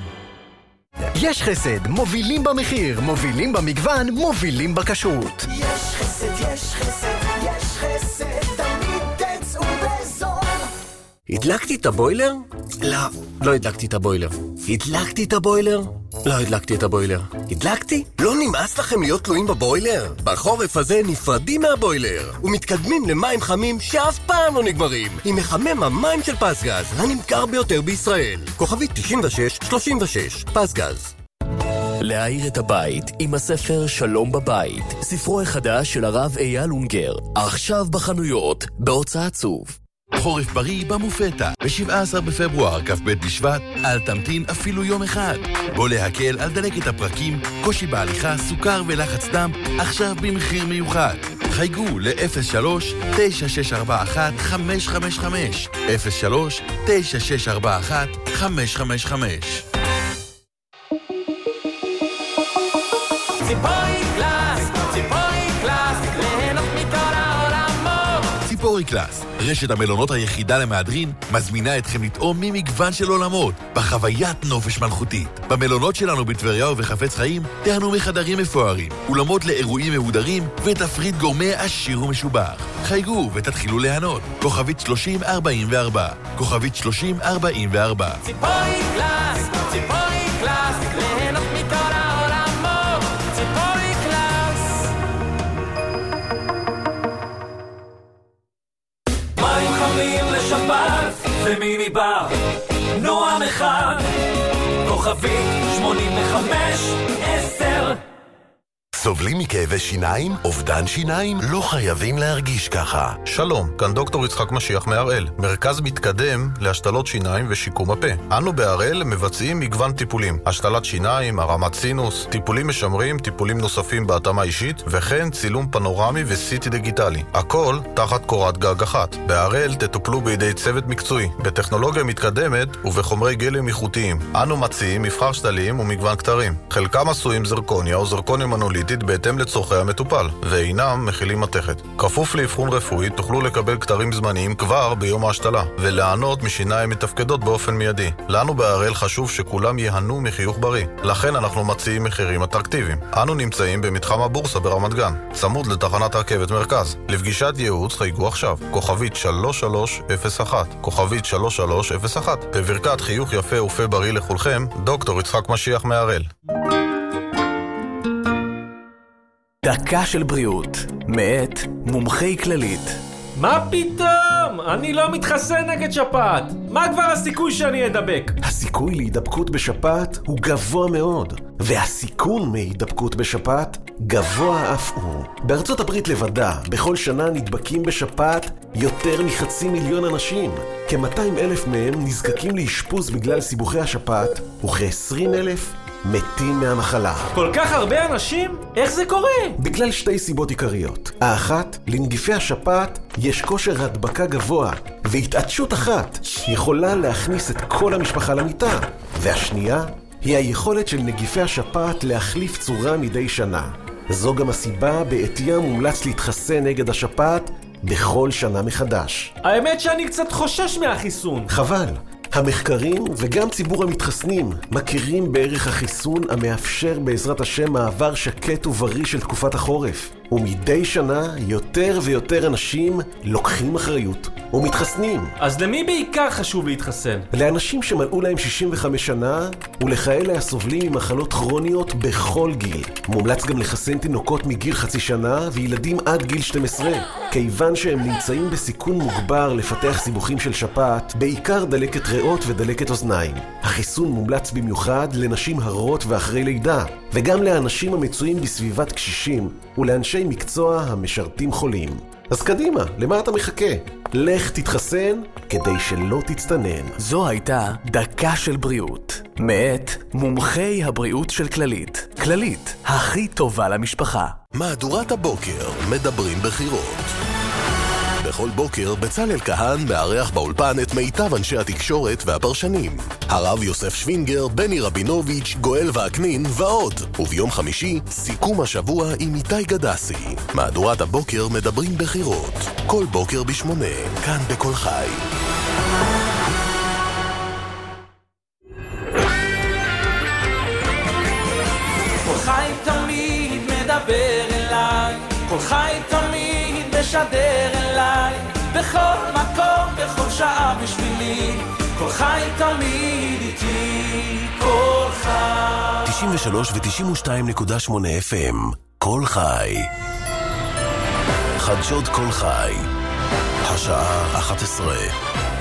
יש חסד, מובילים במחיר, מובילים במגוון, מובילים בכשרות. יש חסד, יש חסד, יש חסד, תמיד תצאו בזול. הדלקתי את הבוילר? לא, לא הדלקתי את הבוילר. הדלקתי את הבוילר? לא הדלקתי את הבוילר. הדלקתי? לא נמאס לכם להיות תלויים בבוילר? בחורף הזה נפרדים מהבוילר ומתקדמים למים חמים שאף פעם לא נגמרים עם מחמם המים של פסגז, הנמכר ביותר בישראל. כוכבית תשעים ושש שלושים ושש, פסגז. להאיר את הבית עם הספר שלום בבית, ספרו החדש של הרב אייל אונגר, עכשיו בחנויות, בהוצאת צוף. חורף בריא במופתה, ב-שבעה עשר בפברואר, כ"ב בשבט, אל תמתין אפילו יום אחד. בוא להקל על דלקת הפרקים, קושי בהליכה, סוכר ולחץ דם, עכשיו במחיר מיוחד. חייגו ל-אפס שלוש תשע שש ארבע אחת חמש חמש חמש, אפס שלוש תשע שש ארבע אחת חמש חמש חמש. ציפורי קלאס, ציפורי קלאס, ליהנות מכל העולמות. ציפורי קלאס, רשת המלונות היחידה למהדרין, מזמינה אתכם לטעום ממגוון של עולמות, בחוויית נופש מלכותית. במלונות שלנו בטבריה ובחפץ חיים, תהנו מחדרים מפוארים, אולמות לאירועים מהודרים, ותפריט גורמי עשיר ומשובח. חייגו ותתחילו ליהנות. כוכבית שלושים ארבעים וארבע, כוכבית שלושים ארבעים וארבע. ציפורי קלאס, ציפורי קלאס, ליהנות מכל העולמות. ציפורי קלאס. מים חמים לשבת ומיני בר, נועם אחד, כוכבית שמונים וחמש עשר. סובלים מכאבי שיניים? אובדן שיניים? לא חייבים להרגיש ככה. שלום, כאן דוקטור יצחק משיח מהראל, מרכז מתקדם להשתלות שיניים ושיקום הפה. אנו בהראל מבצעים מגוון טיפולים, השתלת שיניים, הרמת סינוס, טיפולים משמרים, טיפולים נוספים בהתאמה אישית, וכן צילום פנורמי וסיטי דיגיטלי. הכל תחת קורת גג אחת. בהראל תטופלו בידי צוות מקצועי, בטכנולוגיה מתקדמת ובחומרי גלם איכותיים. אנו מציעים מבחר שתלים ומגוון כתרים. חלקם עשויים זרקוניה או זרקוניה מנוליטית בהתאם לצורכי המטופל, ואינם מכילים מתכת. כפוף לאבחון רפואי תוכלו לקבל כתרים זמניים כבר ביום ההשתלה, ולענות משיניים מתפקדות באופן מיידי. לנו בהראל חשוב שכולם יהנו מחיוך בריא, לכן אנחנו מציעים מחירים אטרקטיביים. אנו נמצאים במתחם הבורסה ברמת גן, צמוד לתחנת רכבת מרכז. לפגישת ייעוץ חייגו עכשיו, כוכבית שלוש שלוש אפס אחת, כוכבית שלוש שלוש אפס אחת. בברכת חיוך יפה ופה בריא לכולכם, דוקטור יצחק משיח מהראל. דקה של בריאות, מאת מומחי כללית. מה פתאום? אני לא מתחסן נגד שפעת. מה כבר הסיכוי שאני אדבק? הסיכוי להידבקות בשפעת הוא גבוה מאוד, והסיכון מהידבקות בשפעת גבוה אף הוא. בארצות הברית לבדה, בכל שנה נדבקים בשפעת יותר מחצי מיליון אנשים. כ-מאתיים אלף מהם נזקקים לאשפוז בגלל סיבוכי השפעת, וכ-עשרים אלף מתים מהמחלה. כל כך הרבה אנשים? איך זה קורה? בגלל שתי סיבות עיקריות. האחת, לנגיפי השפעת יש כושר הדבקה גבוה, והתעטשות אחת יכולה להכניס את כל המשפחה למיטה. והשנייה היא היכולת של נגיפי השפעת להחליף צורה מדי שנה. זו גם הסיבה בעתיה מומלץ להתחסן נגד השפעת בכל שנה מחדש. האמת שאני קצת חושש מהחיסון. חבל. המחקרים וגם ציבור המתחסנים מכירים בערך החיסון המאפשר בעזרת השם מעבר שקט ובריא של תקופת החורף. ומדי שנה יותר ויותר אנשים לוקחים אחריות ומתחסנים. אז למי בעיקר חשוב להתחסן? לאנשים שמלאו להם שישים וחמש שנה ולכאלה הסובלים ממחלות כרוניות בכל גיל. מומלץ גם לחסן תינוקות מגיל חצי שנה וילדים עד גיל שתים עשרה, כיוון שהם נמצאים בסיכון מוגבר לפתח סיבוכים של שפעת, בעיקר דלקת ריאות ודלקת אוזניים. החיסון מומלץ במיוחד לנשים הרות ואחרי לידה, וגם לאנשים המצויים בסביבת קשישים ולאנשי מקצוע המשרתים חולים. אז קדימה, למה אתה מחכה? לך תתחסן כדי שלא תצטנן. זו הייתה דקה של בריאות, מאת מומחי הבריאות של כללית. כללית, הכי טובה למשפחה. מהדורת הבוקר מדברים בחירות. בכל בוקר בצלאל כהן מארח באולפן את מיטב אנשי התקשורת והפרשנים. הרב יוסף שווינגר, בני רבינוביץ', גואל ועקנין ועוד. וביום חמישי, סיכום השבוע עם איתי גדסי. מהדורת הבוקר מדברים בחירות. כל בוקר בשמונה, כאן בכל חי. כל חי תמיד מדבר אליי, כל חי תמיד משדר אליי, בכל מקום, בכל שעה בשבילי. כל כל חי תמיד איתי, כל חי. תשעים ושלוש ו-תשעים ושתיים נקודה שמונה אף אם, כל חי. חדשות כל חי, השעה אחת עשרה.